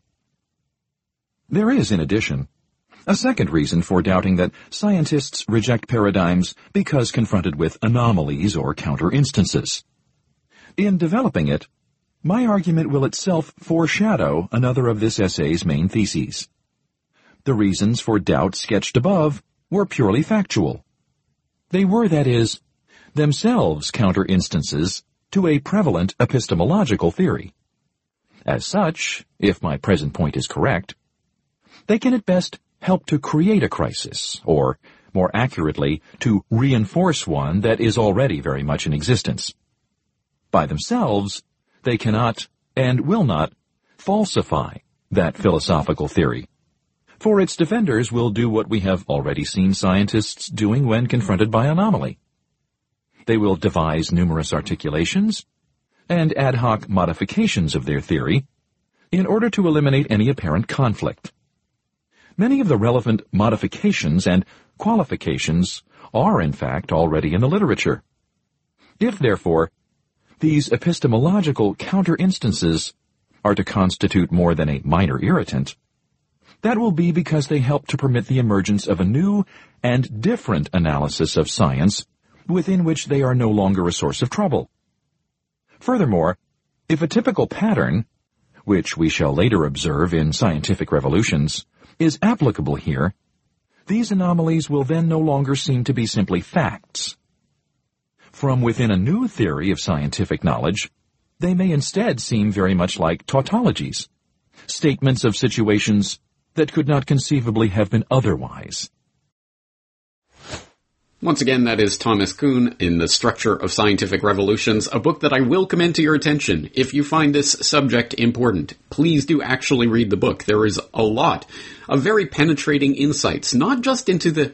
There is, in addition, a second reason for doubting that scientists reject paradigms because confronted with anomalies or counter-instances. In developing it, my argument will itself foreshadow another of this essay's main theses. The reasons for doubt sketched above were purely factual. They were, that is, themselves counter-instances to a prevalent epistemological theory. As such, if my present point is correct, they can at best help to create a crisis, or, more accurately, to reinforce one that is already very much in existence. By themselves, they cannot, and will not, falsify that philosophical theory, for its defenders will do what we have already seen scientists doing when confronted by anomaly. They will devise numerous articulations and ad hoc modifications of their theory in order to eliminate any apparent conflict. Many of the relevant modifications and qualifications are, in fact, already in the literature. If, therefore, these epistemological counter-instances are to constitute more than a minor irritant, that will be because they help to permit the emergence of a new and different analysis of science within which they are no longer a source of trouble. Furthermore, if a typical pattern, which we shall later observe in scientific revolutions, is applicable here, these anomalies will then no longer seem to be simply facts. From within a new theory of scientific knowledge, they may instead seem very much like tautologies, statements of situations that could not conceivably have been otherwise. Once again, that is Thomas Kuhn in The Structure of Scientific Revolutions, a book that I will commend to your attention. If you find this subject important, please do actually read the book. There is a lot of very penetrating insights, not just into the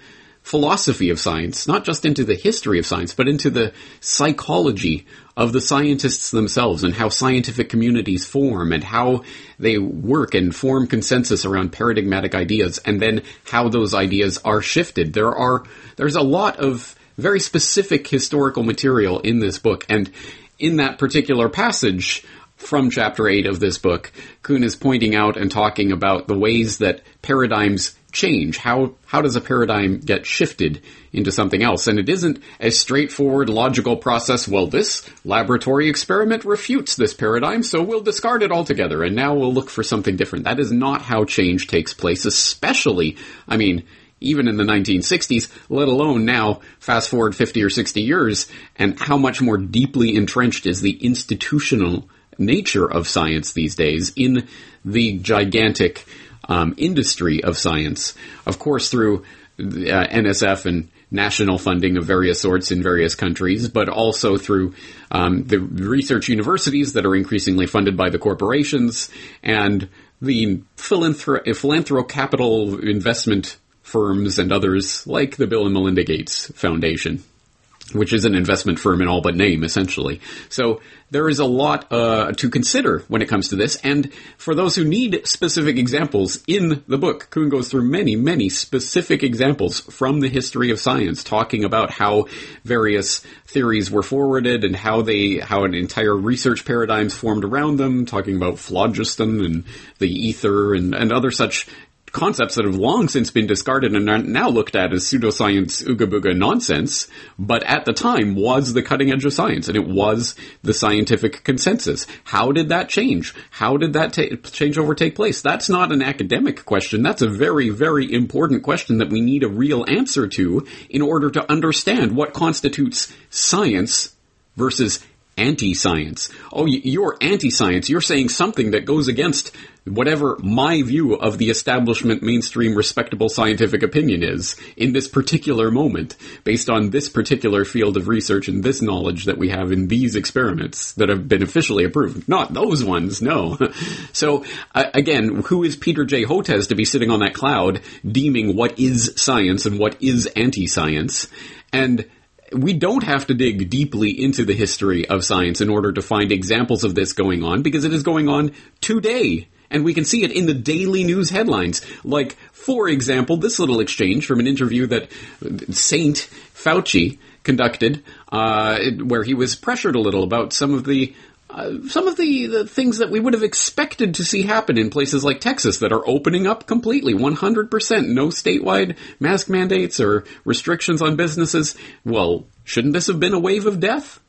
philosophy of science, not just into the history of science, but into the psychology of the scientists themselves and how scientific communities form and how they work and form consensus around paradigmatic ideas, and then how those ideas are shifted. There are, there's a lot of very specific historical material in this book, and in that particular passage from chapter eight of this book, Kuhn is pointing out and talking about the ways that paradigms change. How how does a paradigm get shifted into something else? And it isn't a straightforward logical process. Well, this laboratory experiment refutes this paradigm, so we'll discard it altogether, and now we'll look for something different. That is not how change takes place, especially, I mean, even in the nineteen sixties, let alone now, fast forward fifty or sixty years, and how much more deeply entrenched is the institutional nature of science these days in the gigantic um, industry of science. Of course, through uh, N S F and national funding of various sorts in various countries, but also through um, the research universities that are increasingly funded by the corporations and the philanthro- philanthro-capital investment firms and others like the Bill and Melinda Gates Foundation, which is an investment firm in all but name, essentially. So there is a lot uh, to consider when it comes to this, and for those who need specific examples, in the book, Kuhn goes through many, many specific examples from the history of science, talking about how various theories were forwarded and how they, how an entire research paradigms formed around them, talking about phlogiston and the ether and, and other such concepts that have long since been discarded and are now looked at as pseudoscience, ooga-booga nonsense, but at the time was the cutting edge of science, and it was the scientific consensus. How did that change? How did that ta- changeover take place? That's not an academic question. That's a very, very important question that we need a real answer to in order to understand what constitutes science versus anti-science. Oh, you're anti-science. You're saying something that goes against whatever my view of the establishment, mainstream, respectable scientific opinion is in this particular moment, based on this particular field of research and this knowledge that we have in these experiments that have been officially approved. Not those ones, no. So, uh, again, who is Peter J. Hotez to be sitting on that cloud deeming what is science and what is anti-science? And we don't have to dig deeply into the history of science in order to find examples of this going on, because it is going on today. And we can see it in the daily news headlines. Like, for example, this little exchange from an interview that Saint Fauci conducted, uh, where he was pressured a little about some of the Uh, some of the, the things that we would have expected to see happen in places like Texas that are opening up completely, one hundred percent. No statewide mask mandates or restrictions on businesses. Well, shouldn't this have been a wave of death?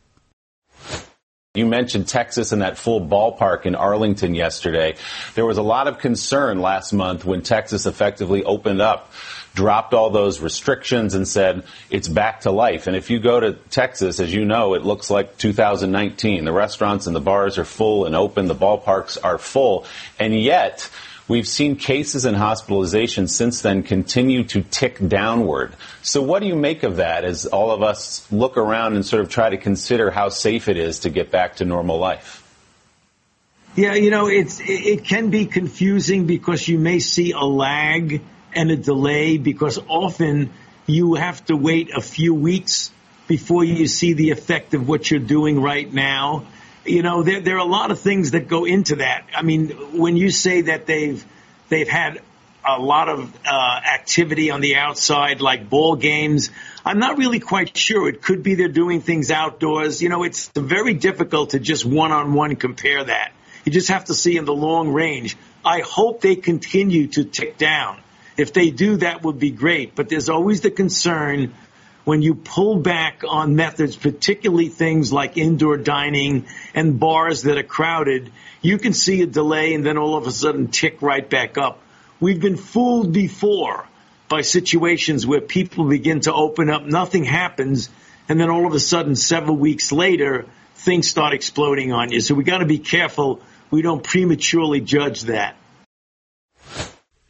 You mentioned Texas and that full ballpark in Arlington yesterday. There was a lot of concern last month when Texas effectively opened up, dropped all those restrictions and said it's back to life. And if you go to Texas, as you know, it looks like two thousand nineteen. The restaurants and the bars are full and open. The ballparks are full. And yet we've seen cases and hospitalizations since then continue to tick downward. So what do you make of that as all of us look around and sort of try to consider how safe it is to get back to normal life? Yeah, you know, it's it can be confusing because you may see a lag and a delay, because often you have to wait a few weeks before you see the effect of what you're doing right now. You know, there, there are a lot of things that go into that. I mean, when you say that they've they've had a lot of uh, activity on the outside, like ball games, I'm not really quite sure. It could be they're doing things outdoors. You know, it's very difficult to just one-on-one compare that. You just have to see in the long range. I hope they continue to tick down. If they do, that would be great. But there's always the concern when you pull back on methods, particularly things like indoor dining and bars that are crowded, you can see a delay and then all of a sudden tick right back up. We've been fooled before by situations where people begin to open up, nothing happens, and then all of a sudden, several weeks later, things start exploding on you. So we got to be careful we don't prematurely judge that.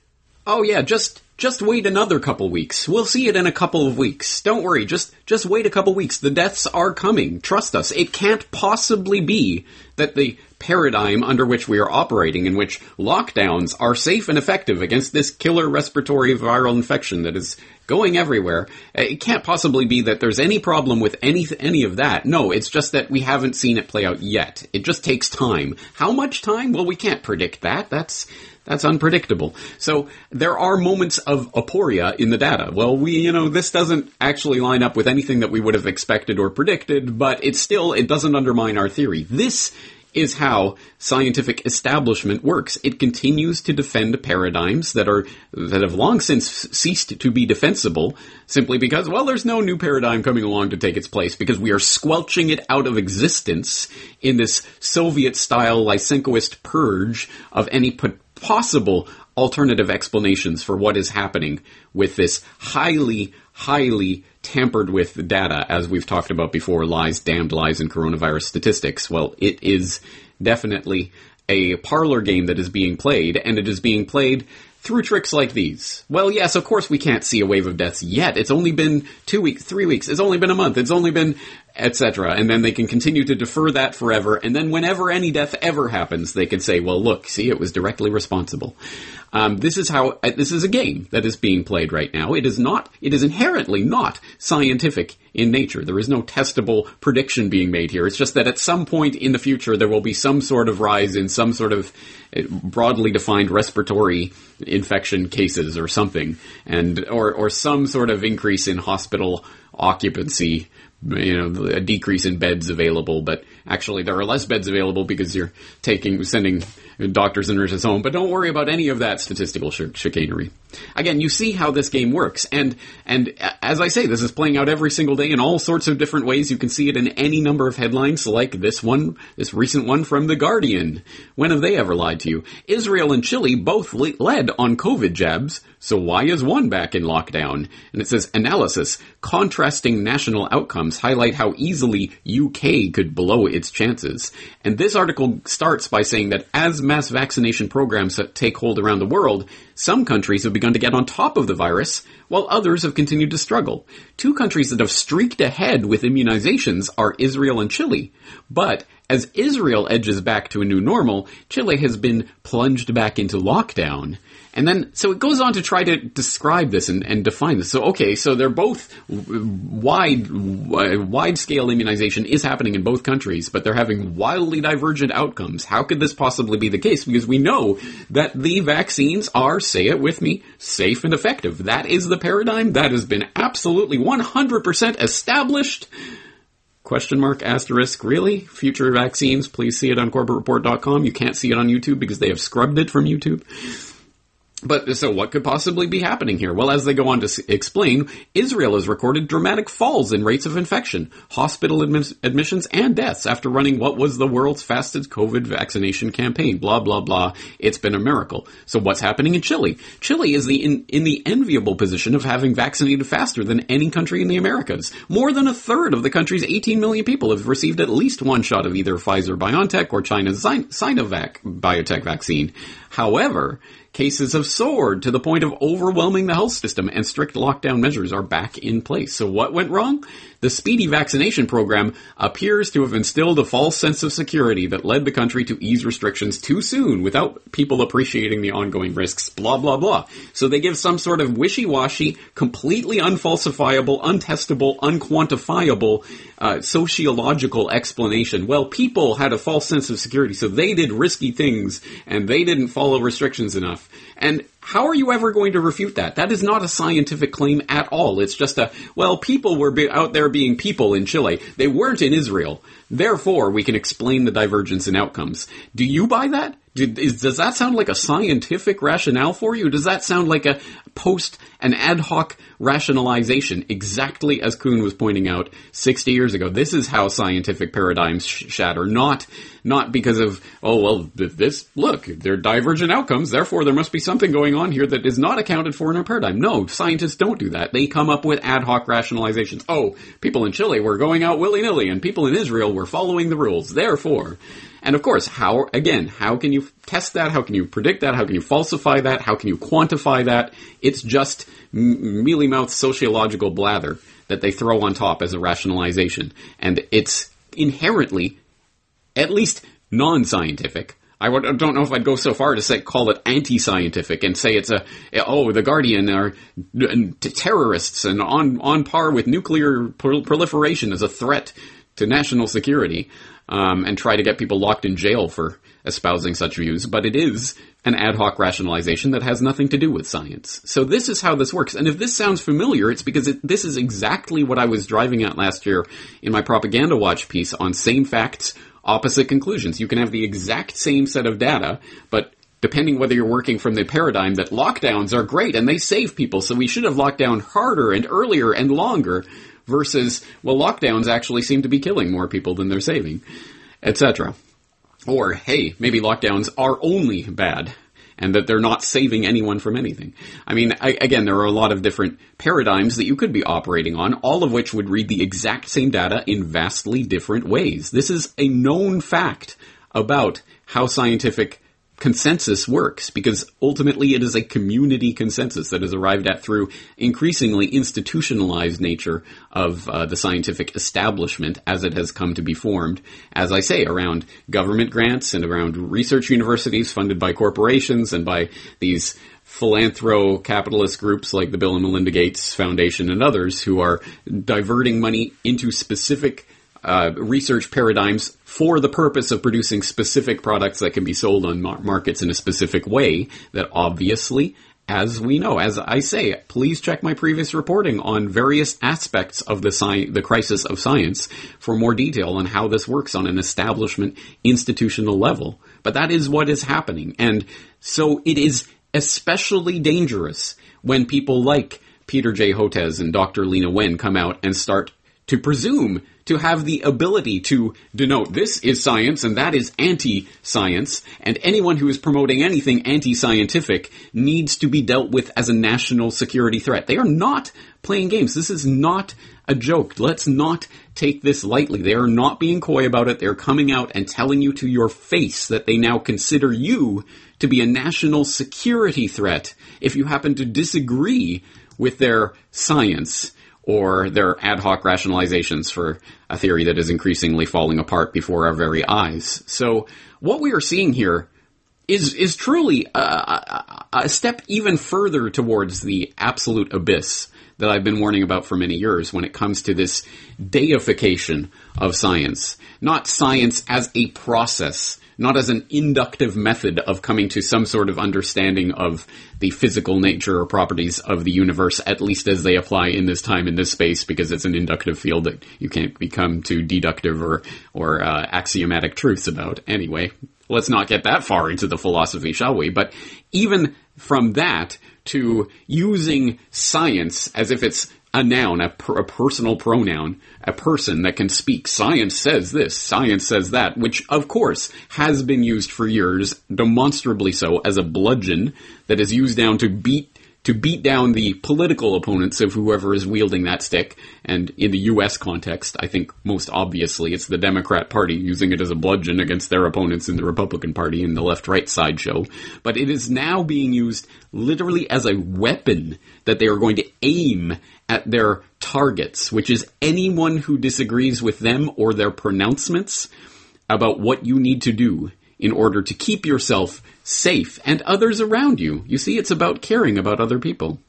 oh yeah, just just wait another couple weeks. We'll see it in a couple of weeks. Don't worry, just just wait a couple weeks. The deaths are coming. Trust us. It can't possibly be that the paradigm under which we are operating, in which lockdowns are safe and effective against this killer respiratory viral infection that is going everywhere, it can't possibly be that there's any problem with any any of that. No, it's just that we haven't seen it play out yet. It just takes time. How much time? Well, we can't predict that. That's That's unpredictable. So there are moments of aporia in the data. Well, we, you know, this doesn't actually line up with anything that we would have expected or predicted, but it still, it doesn't undermine our theory. This is how scientific establishment works. It continues to defend paradigms that are, that have long since ceased to be defensible, simply because, well, there's no new paradigm coming along to take its place, because we are squelching it out of existence in this Soviet-style Lysenkoist purge of any pot- possible alternative explanations for what is happening with this highly, highly tampered with data, as we've talked about before, lies, damned lies in coronavirus statistics. Well, it is definitely a parlor game that is being played, and it is being played through tricks like these. Well, yes, of course we can't see a wave of deaths yet. It's only been two weeks, three weeks. It's only been a month. It's only been et cetera. And then they can continue to defer that forever. And then whenever any death ever happens, they can say, well, look, see, it was directly responsible. Um, this is how, uh, this is a game that is being played right now. It is not, it is inherently not scientific in nature. There is no testable prediction being made here. It's just that at some point in the future, there will be some sort of rise in some sort of broadly defined respiratory infection cases or something, and, or, or some sort of increase in hospital occupancy, you know, a decrease in beds available, but actually there are less beds available because you're taking, sending doctors and nurses home. But don't worry about any of that statistical ch- chicanery. Again, you see how this game works. And, and as I say, this is playing out every single day in all sorts of different ways. You can see it in any number of headlines, like this one, this recent one from The Guardian. When have they ever lied to you? Israel and Chile both le- led on COVID jabs, so why is one back in lockdown? And it says, analysis, contrasting national outcomes highlight how easily U K could blow its chances. And this article starts by saying that as mass vaccination programs take hold around the world, some countries have begun to get on top of the virus, while others have continued to struggle. Two countries that have streaked ahead with immunizations are Israel and Chile. But as Israel edges back to a new normal, Chile has been plunged back into lockdown. And then, so it goes on to try to describe this and, and define this. So, okay, so they're both wide, wide-scale immunization is happening in both countries, but they're having wildly divergent outcomes. How could this possibly be the case? Because we know that the vaccines are, say it with me, safe and effective. That is the paradigm. That has been absolutely one hundred percent established. Question mark, asterisk, really? Future vaccines, please see it on Corbett Report dot com. You can't see it on YouTube because they have scrubbed it from YouTube. But so what could possibly be happening here? Well, as they go on to s- explain, Israel has recorded dramatic falls in rates of infection, hospital admi- admissions, and deaths after running what was the world's fastest COVID vaccination campaign. Blah, blah, blah. It's been a miracle. So what's happening in Chile? Chile is the in, in the enviable position of having vaccinated faster than any country in the Americas. More than a third of the country's eighteen million people have received at least one shot of either Pfizer-BioNTech or China's Sinovac biotech vaccine. However, cases have soared to the point of overwhelming the health system, and strict lockdown measures are back in place. So what went wrong? The speedy vaccination program appears to have instilled a false sense of security that led the country to ease restrictions too soon without people appreciating the ongoing risks, blah, blah, blah. So they give some sort of wishy-washy, completely unfalsifiable, untestable, unquantifiable, uh, sociological explanation. Well, people had a false sense of security, so they did risky things, and they didn't follow restrictions enough. And how are you ever going to refute that? That is not a scientific claim at all. It's just a, well, people were be- out there being people in Chile. They weren't in Israel. Therefore, we can explain the divergence in outcomes. Do you buy that? Do, is, does that sound like a scientific rationale for you? Does that sound like a post, an ad hoc rationalization, exactly as Kuhn was pointing out sixty years ago? This is how scientific paradigms sh- shatter, not not because of, oh, well, this, look, they're divergent outcomes, therefore there must be something going on here that is not accounted for in our paradigm. No, scientists don't do that. They come up with ad hoc rationalizations. Oh, people in Chile were going out willy-nilly, and people in Israel were following the rules. Therefore, And of course, how, again, how can you test that? How can you predict that? How can you falsify that? How can you quantify that? It's just m- mealy-mouthed sociological blather that they throw on top as a rationalization. And it's inherently, at least non-scientific. I don't know if I'd go so far to say, call it anti-scientific and say it's a, oh, the Guardian are terrorists and on, on par with nuclear proliferation as a threat to national security, um, and try to get people locked in jail for espousing such views. But it is an ad hoc rationalization that has nothing to do with science. So this is how this works. And if this sounds familiar, it's because it, this is exactly what I was driving at last year in my Propaganda Watch piece on same facts, opposite conclusions. You can have the exact same set of data, but depending whether you're working from the paradigm that lockdowns are great and they save people, so we should have locked down harder and earlier and longer, versus, well, lockdowns actually seem to be killing more people than they're saving, et cetera. Or, hey, maybe lockdowns are only bad and that they're not saving anyone from anything. I mean, I, again, there are a lot of different paradigms that you could be operating on, all of which would read the exact same data in vastly different ways. This is a known fact about how scientific consensus works, because ultimately it is a community consensus that is arrived at through increasingly institutionalized nature of uh, the scientific establishment as it has come to be formed, as I say, around government grants and around research universities funded by corporations and by these philanthro-capitalist groups like the Bill and Melinda Gates Foundation and others who are diverting money into specific Uh, research paradigms for the purpose of producing specific products that can be sold on mar- markets in a specific way that obviously, as we know, as I say, please check my previous reporting on various aspects of the sci- the crisis of science for more detail on how this works on an establishment institutional level. But that is what is happening. And so it is especially dangerous when people like Peter J. Hotez and Doctor Lena Wen come out and start to presume to have the ability to denote this is science and that is anti-science, and anyone who is promoting anything anti-scientific needs to be dealt with as a national security threat. They are not playing games. This is not a joke. Let's not take this lightly. They are not being coy about it. They're coming out and telling you to your face that they now consider you to be a national security threat if you happen to disagree with their science or their ad hoc rationalizations for a theory that is increasingly falling apart before our very eyes. So what we are seeing here is is truly a, a, a step even further towards the absolute abyss that I've been warning about for many years when it comes to this deification of science. Not science as a process, not as an inductive method of coming to some sort of understanding of the physical nature or properties of the universe, at least as they apply in this time, in this space, because it's an inductive field that you can't become to deductive or, or uh, axiomatic truths about. Anyway, let's not get that far into the philosophy, shall we? But even from that to using science as if it's a noun, a, per, a personal pronoun, a person that can speak. Science says this, science says that, which, of course, has been used for years, demonstrably so, as a bludgeon that is used down to beat to beat down the political opponents of whoever is wielding that stick. And in the U S context, I think most obviously it's the Democrat Party using it as a bludgeon against their opponents in the Republican Party in the left-right sideshow. But it is now being used literally as a weapon that they are going to aim at their targets, which is anyone who disagrees with them or their pronouncements about what you need to do in order to keep yourself safe and others around you. You see, it's about caring about other people.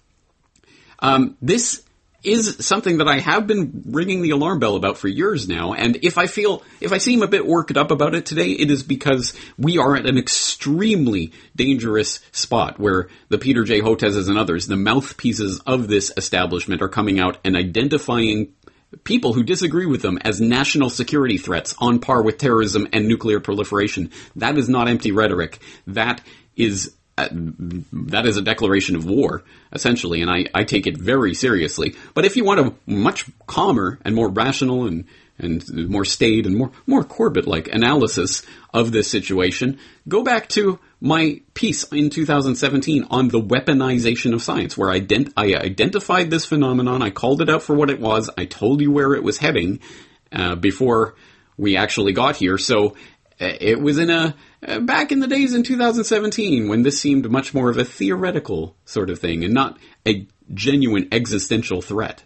Um, this is something that I have been ringing the alarm bell about for years now, and if I feel, if I seem a bit worked up about it today, it is because we are at an extremely dangerous spot where the Peter J. Hotezes and others, the mouthpieces of this establishment, are coming out and identifying people who disagree with them as national security threats on par with terrorism and nuclear proliferation. That is not empty rhetoric. That is uh, that is a declaration of war, essentially, and I, I take it very seriously. But if you want a much calmer and more rational and and more staid and more more Corbett-like analysis of this situation, go back to my piece in two thousand seventeen on the weaponization of science, where I, ident- I identified this phenomenon, I called it out for what it was, I told you where it was heading uh, before we actually got here. So It was in a, uh, back in the days in two thousand seventeen when this seemed much more of a theoretical sort of thing and not a genuine existential threat.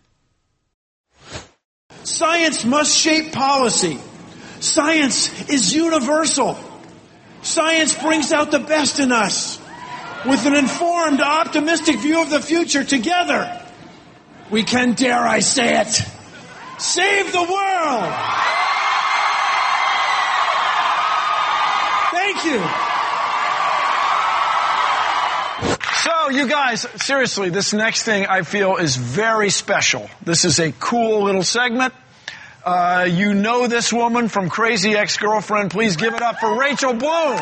Science must shape policy. Science is universal. Science brings out the best in us. With an informed, optimistic view of the future, together, we can, dare I say it, save the world! Thank you. So, you guys, seriously, this next thing I feel is very special. This is a cool little segment. Uh, you know this woman from Crazy Ex-Girlfriend. Please give it up for Rachel Bloom.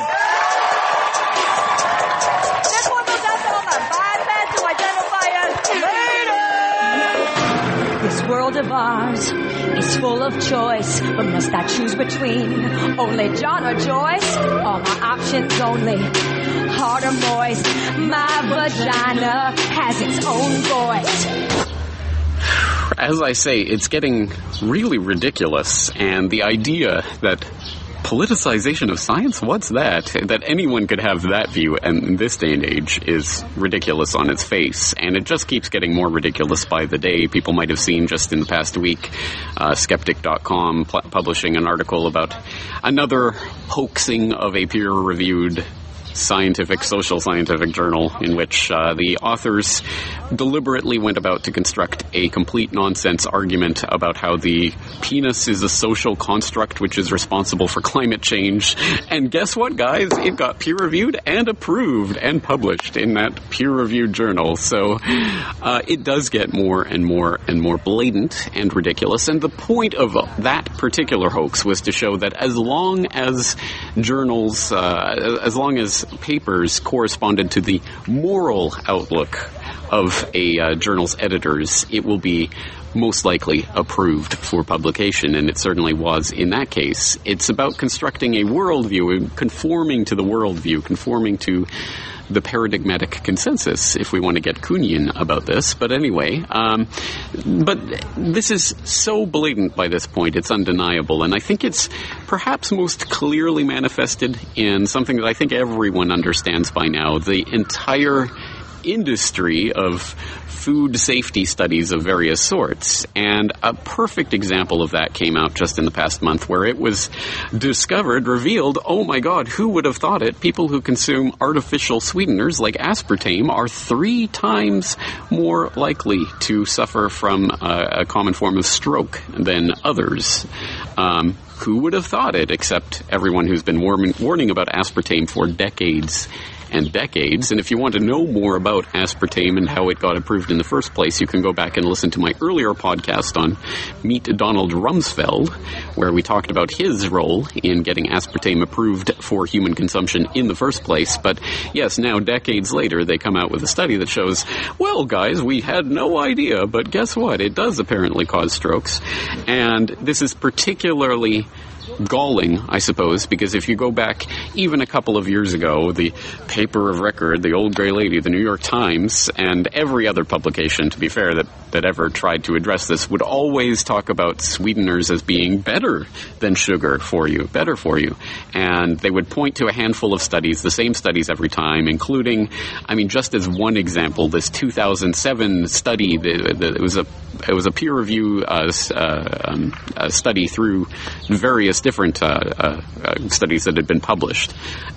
This world of ours is full of choice, but must I choose between only John or Joyce? All my options only hard or moist. My vagina has its own voice. As I say, it's getting really ridiculous, and the idea that politicization of science, what's that? That anyone could have that view in this day and age is ridiculous on its face, and it just keeps getting more ridiculous by the day. People might have seen just in the past week, uh, skeptic dot com pl- publishing an article about another hoaxing of a peer-reviewed scientific, social scientific journal in which uh, the authors deliberately went about to construct a complete nonsense argument about how the penis is a social construct which is responsible for climate change. And guess what, guys? It got peer-reviewed and approved and published in that peer-reviewed journal. So uh, it does get more and more and more blatant and ridiculous. And the point of that particular hoax was to show that as long as journals, uh, as long as papers corresponded to the moral outlook of a uh, journal's editors, it will be most likely approved for publication, and it certainly was in that case. It's about constructing a worldview, conforming to the worldview, conforming to the paradigmatic consensus, if we want to get Kuhnian about this. But anyway, um, but this is so blatant by this point, it's undeniable. And I think it's perhaps most clearly manifested in something that I think everyone understands by now. The entire industry of food safety studies of various sorts. And a perfect example of that came out just in the past month, where it was discovered, revealed, oh my God, who would have thought it? People who consume artificial sweeteners like aspartame are three times more likely to suffer from a, a common form of stroke than others. Um, who would have thought it, except everyone who's been warning, warning about aspartame for decades and decades. And if you want to know more about aspartame and how it got approved in the first place, you can go back and listen to my earlier podcast on Meet Donald Rumsfeld, where we talked about his role in getting aspartame approved for human consumption in the first place. But yes, now decades later, they come out with a study that shows, well, guys, we had no idea, but guess what? It does apparently cause strokes. And this is particularly galling, I suppose, because if you go back even a couple of years ago, the paper of record, the old gray lady, the New York Times, and every other publication, to be fair, that, that ever tried to address this would always talk about sweeteners as being better than sugar for you, better for you. And they would point to a handful of studies, the same studies every time, including, I mean, just as one example, this two thousand seven study, the, the, it was a it was a peer review uh, uh, um, uh, study through various different uh, uh, uh, studies that had been published.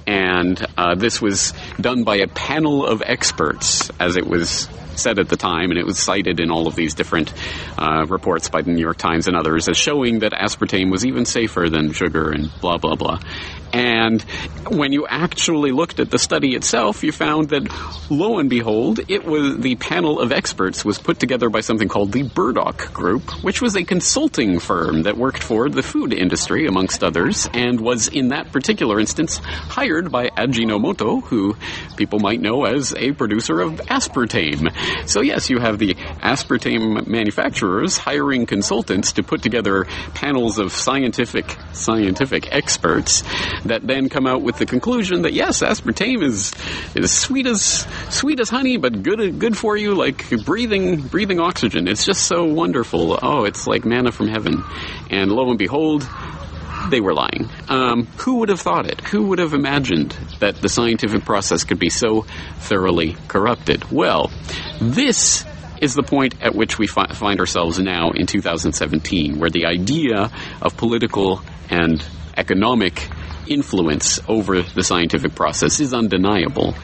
And uh, this was done by a panel of experts, as it was said at the time, and it was cited in all of these different uh, reports by the New York Times and others as showing that aspartame was even safer than sugar and blah, blah, blah. And when you actually looked at the study itself, you found that, lo and behold, it was the panel of experts was put together by something called the Burdock Group, which was a consulting firm that worked for the food industry, amongst others, and was in that particular instance hired by Ajinomoto, who people might know as a producer of aspartame. So yes, you have the aspartame manufacturers hiring consultants to put together panels of scientific scientific experts that then come out with the conclusion that yes, aspartame is is sweet as sweet as honey, but good good for you, like breathing breathing oxygen. It's just so wonderful. Oh, it's like manna from heaven. And lo and behold, they were lying. Um, who would have thought it? Who would have imagined that the scientific process could be so thoroughly corrupted? Well, this is the point at which we fi- find ourselves now in two thousand seventeen, where the idea of political and economic influence over the scientific process is undeniable.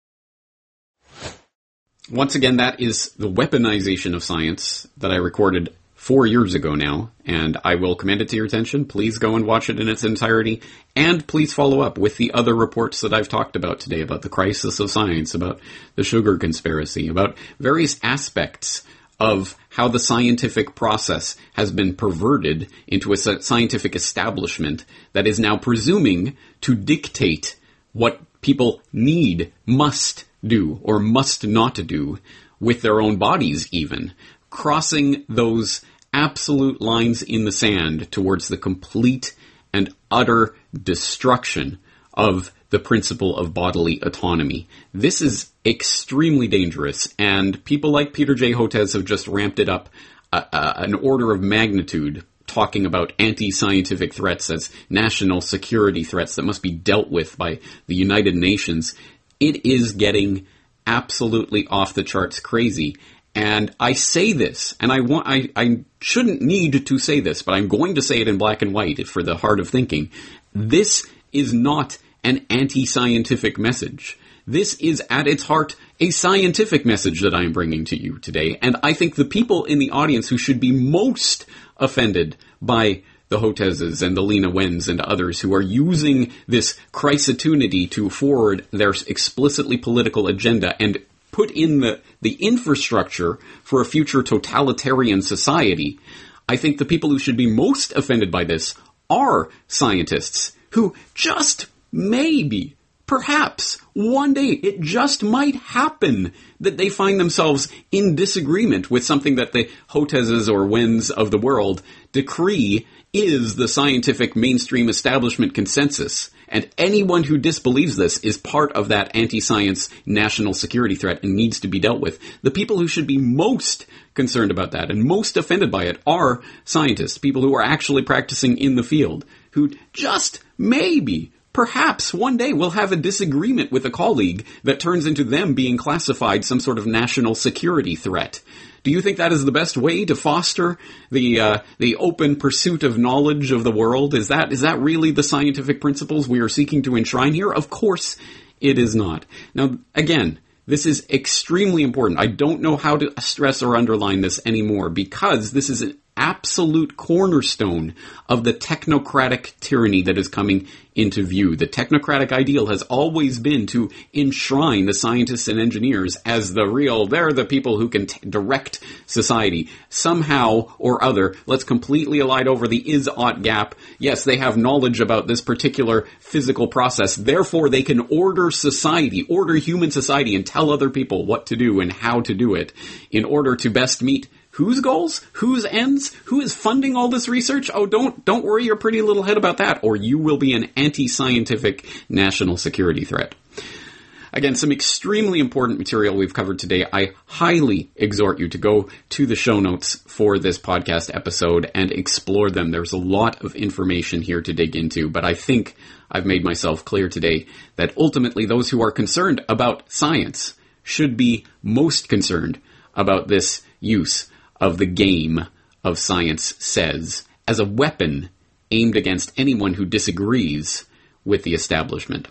Once again, that is the weaponization of science that I recorded four years ago now, and I will commend it to your attention. Please go and watch it in its entirety, and please follow up with the other reports that I've talked about today, about the crisis of science, about the sugar conspiracy, about various aspects of how the scientific process has been perverted into a scientific establishment that is now presuming to dictate what people need, must do, or must not do with their own bodies even, crossing those absolute lines in the sand towards the complete and utter destruction of the principle of bodily autonomy. This is extremely dangerous, and people like Peter J. Hotez have just ramped it up uh, uh, an order of magnitude, talking about anti-scientific threats as national security threats that must be dealt with by the United Nations. It is getting absolutely off the charts crazy. And I say this, and I want, I, I shouldn't need to say this, but I'm going to say it in black and white for the heart of thinking. This is not an anti-scientific message. This is at its heart a scientific message that I am bringing to you today. And I think the people in the audience who should be most offended by the Hotezes and the Lena Wens and others who are using this crisis-tunity to forward their explicitly political agenda and put in the, the infrastructure for a future totalitarian society, I think the people who should be most offended by this are scientists who just maybe, perhaps, one day, it just might happen that they find themselves in disagreement with something that the Hotezes or Wens of the world decree is the scientific mainstream establishment consensus. And anyone who disbelieves this is part of that anti-science national security threat and needs to be dealt with. The people who should be most concerned about that and most offended by it are scientists, people who are actually practicing in the field, who just maybe, perhaps one day will have a disagreement with a colleague that turns into them being classified some sort of national security threat. Do you think that is the best way to foster the uh, the open pursuit of knowledge of the world? Is that is that really the scientific principles we are seeking to enshrine here? Of course it is not. Now, again, this is extremely important. I don't know how to stress or underline this anymore because this is an absolute cornerstone of the technocratic tyranny that is coming into view. The technocratic ideal has always been to enshrine the scientists and engineers as the real, they're the people who can t- direct society. Somehow or other, let's completely elide over the is-ought gap. Yes, they have knowledge about this particular physical process. Therefore, they can order society, order human society, and tell other people what to do and how to do it in order to best meet whose goals? Whose ends? Who is funding all this research? Oh, don't don't worry your pretty little head about that, or you will be an anti-scientific national security threat. Again, some extremely important material we've covered today. I highly exhort you to go to the show notes for this podcast episode and explore them. There's a lot of information here to dig into, but I think I've made myself clear today that ultimately those who are concerned about science should be most concerned about this use of the game of science says as a weapon aimed against anyone who disagrees with the establishment.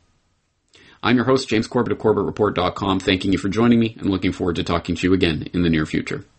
I'm your host, James Corbett of Corbett Report dot com, thanking you for joining me and looking forward to talking to you again in the near future.